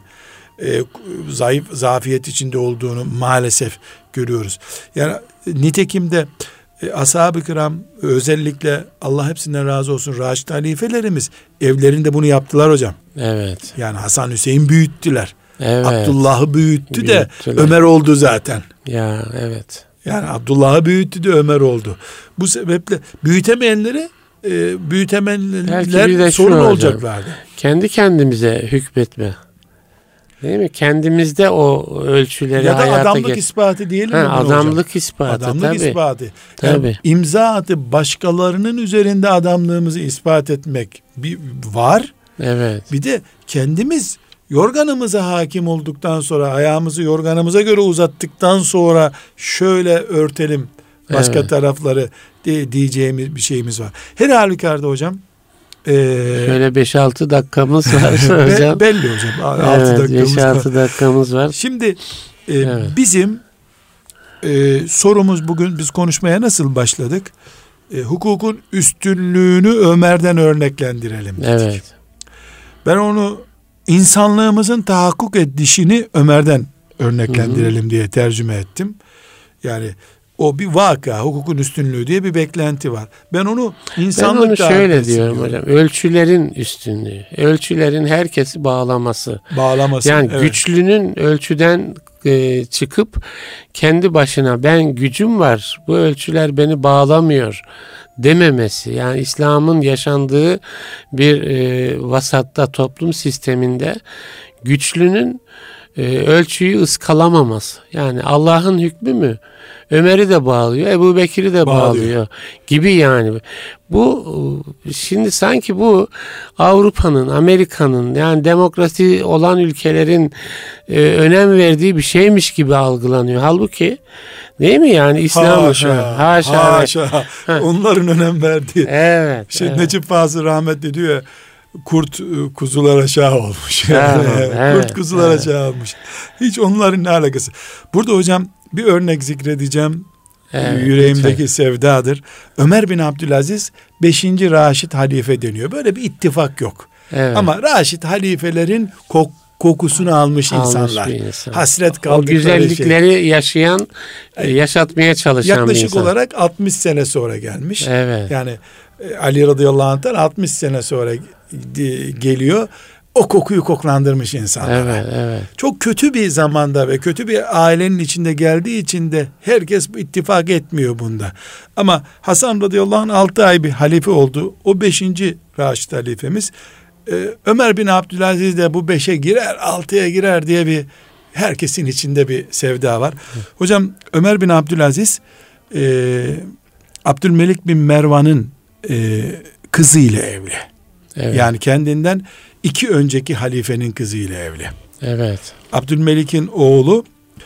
zafiyet içinde olduğunu maalesef görüyoruz. Yani nitekim de Ashab-ı kiram, özellikle Allah hepsinden razı olsun, Raşid halifelerimiz evlerinde bunu yaptılar hocam.
Evet.
Yani Hasan Hüseyin büyüttüler.
Evet.
Abdullah'ı büyüttü de
Büyüttüler.
Ömer oldu zaten.
Ya evet.
Yani Abdullah'ı büyüttü de Ömer oldu. Bu sebeple büyütemeyenleri
Belki bir
büyütemeyenler
de şu
sorun
hocam,
olacaklardı.
kendi kendimize hükmetme. Değil mi? Kendimizde o ölçüleri
Ya da
hayata
adamlık ispatı diyelim mi?
adamlık
hocam?
ispatı.
Adamlık
tabii.
ispatı.
Tabii.
Yani imza atıp başkalarının üzerinde adamlığımızı ispat etmek var.
Evet.
Bir de kendimiz yorganımıza hakim olduktan sonra, ayağımızı yorganımıza göre uzattıktan sonra şöyle örtelim başka tarafları diyeceğimiz bir şeyimiz var. Her halükarda hocam.
Şöyle 5-6 dakikamız var hocam.
Belli hocam. 6
evet,
dakikamız
5-6 dakikamız var.
Şimdi bizim sorumuz, bugün biz konuşmaya nasıl başladık? Hukukun üstünlüğünü Ömer'den örneklendirelim dedik.
Evet.
Ben onu insanlığımızın tahakkuk edişini Ömer'den örneklendirelim diye tercüme ettim. Yani o bir vaka, hukukun üstünlüğü diye bir beklenti var. Ben onu insanlık
Ben onu şöyle diyorum hocam. Ölçülerin üstünlüğü. Ölçülerin herkesi bağlaması. Yani
evet.
Güçlünün ölçüden çıkıp kendi başına ben gücüm var, bu ölçüler beni bağlamıyor dememesi. Yani İslam'ın yaşandığı bir vasatta, toplum sisteminde güçlünün ölçüyü ıskalamaması. Yani Allah'ın hükmü mü? Ömer'i de bağlıyor, Ebu Bekir'i de bağlıyor gibi yani. Bu şimdi sanki bu Avrupa'nın, Amerika'nın, yani demokrasi olan ülkelerin önem verdiği bir şeymiş gibi algılanıyor. Halbuki değil mi yani İslam?
Haşa. Onların önem verdiği.
Evet.
Necip Fazıl rahmetli diyor ya, kurt kuzulara şah olmuş. Kurt kuzulara şah olmuş. Hiç onların ne alakası? Burada hocam bir örnek zikredeceğim. Yüreğimdeki sevdadır. Ömer bin Abdülaziz 5. Raşid halife deniyor. Böyle bir ittifak yok. Evet. Ama Raşid halifelerin kokusunu almış insanlar. Hasret kaldıkları
o güzellikleri yaşayan, yaşatmaya çalışan
yaklaşık
bir insan.
olarak 60 sene sonra gelmiş.
Evet.
Yani Ali radıyallahu anh'tan 60 sene sonra geliyor. O kokuyu koklandırmış insanlara.
Evet.
Çok kötü bir zamanda ve kötü bir ailenin içinde geldiği için de herkes ittifak etmiyor bunda. Ama Hasan radıyallahu anh 6 ay bir halife oldu. O 5. Raşid halifemiz. Ömer bin Abdülaziz de bu 5'e girer, 6'ya girer diye bir herkesin içinde bir sevda var. Hocam Ömer bin Abdülaziz Abdülmelik bin Mervan'ın kızıyla evli. Evet. Yani kendinden 2 önceki halifenin kızıyla evli.
Evet.
Abdülmelik'in oğlu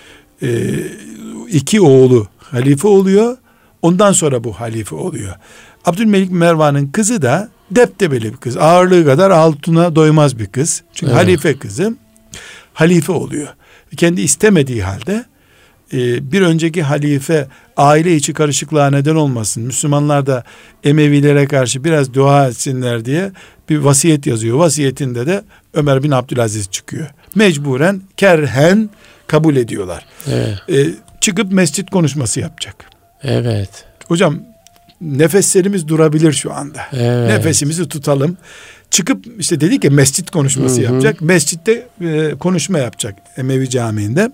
2 oğlu halife oluyor. Ondan sonra bu halife oluyor. Abdülmelik Mervan'ın kızı da deptebeli bir kız. Ağırlığı kadar altına doymaz bir kız. Çünkü halife kızı halife oluyor. Kendi istemediği halde bir önceki halife aile içi karışıklığa neden olmasın, Müslümanlar da Emevilere karşı biraz dua etsinler diye bir vasiyet yazıyor. Vasiyetinde de Ömer bin Abdülaziz çıkıyor. Mecburen, kerhen kabul ediyorlar.
Evet.
Çıkıp mescit konuşması yapacak.
Evet.
Hocam nefeslerimiz durabilir şu anda.
Evet.
Nefesimizi tutalım. Çıkıp işte dedik ya mescit konuşması yapacak. Mescitte konuşma yapacak Emevi Camii'nde.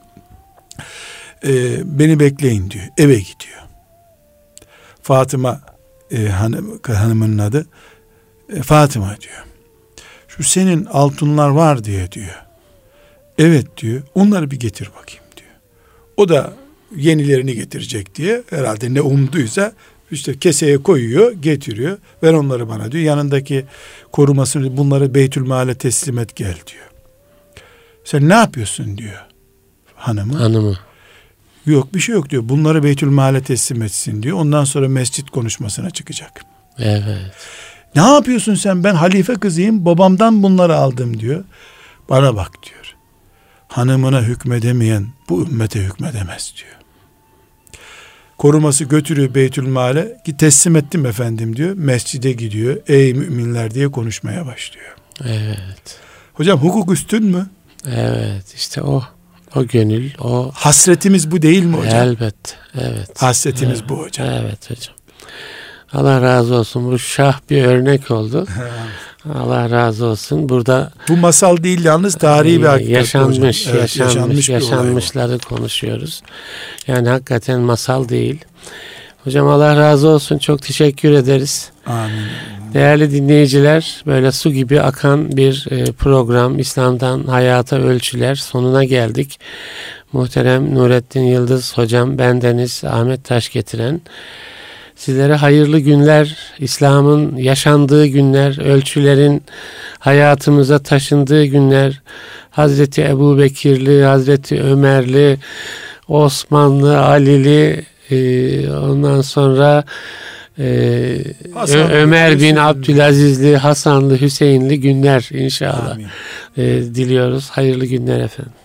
Beni bekleyin diyor. Eve gidiyor. Fatıma hanımının adı. Fatıma diyor. Şu senin altınlar var diye diyor. Evet diyor. Onları bir getir bakayım diyor. O da yenilerini getirecek diye herhalde ne umduysa işte keseye koyuyor, getiriyor. Ver onları bana diyor. Yanındaki korumasını, bunları Beytülmal'e teslim et gel diyor. Sen ne yapıyorsun diyor hanımı. Yok bir şey yok diyor. Bunları Beytülmal'e teslim etsin diyor. Ondan sonra mescit konuşmasına çıkacak.
Evet.
Ne yapıyorsun sen? Ben halife kızıyım. Babamdan bunları aldım diyor. Bana bak diyor. Hanımına hükmedemeyen bu ümmete hükmedemez diyor. Koruması götürüyor Beytülmal'e. Teslim ettim efendim diyor. Mescide gidiyor. Ey müminler diye konuşmaya başlıyor.
Evet.
Hocam hukuk üstün mü?
Evet işte o. O gönül, o
hasretimiz bu değil mi hocam?
elbette. Evet.
Hasretimiz
evet,
bu hocam.
Evet hocam. Allah razı olsun. Bu şah bir örnek oldu. Allah razı olsun. Burada
bu masal değil yalnız tarihi bir hakikat
yaşanmış,
hocam. Evet,
yaşanmışları konuşuyoruz. Yani hakikaten masal değil. Hocam Allah razı olsun. Çok teşekkür ederiz.
Amin.
Değerli dinleyiciler, böyle su gibi akan bir program, İslam'dan Hayata Ölçüler sonuna geldik. Muhterem Nurettin Yıldız hocam, bendeniz Ahmet Taşgetiren. Sizlere hayırlı günler, İslam'ın yaşandığı günler, ölçülerin hayatımıza taşındığı günler, Hazreti Ebubekirli, Hazreti Ömerli, Osmanlı, Alili, ondan sonra Ömer bin Abdülazizli, Hasanlı, Hüseyinli günler inşallah diliyoruz. Hayırlı günler efendim.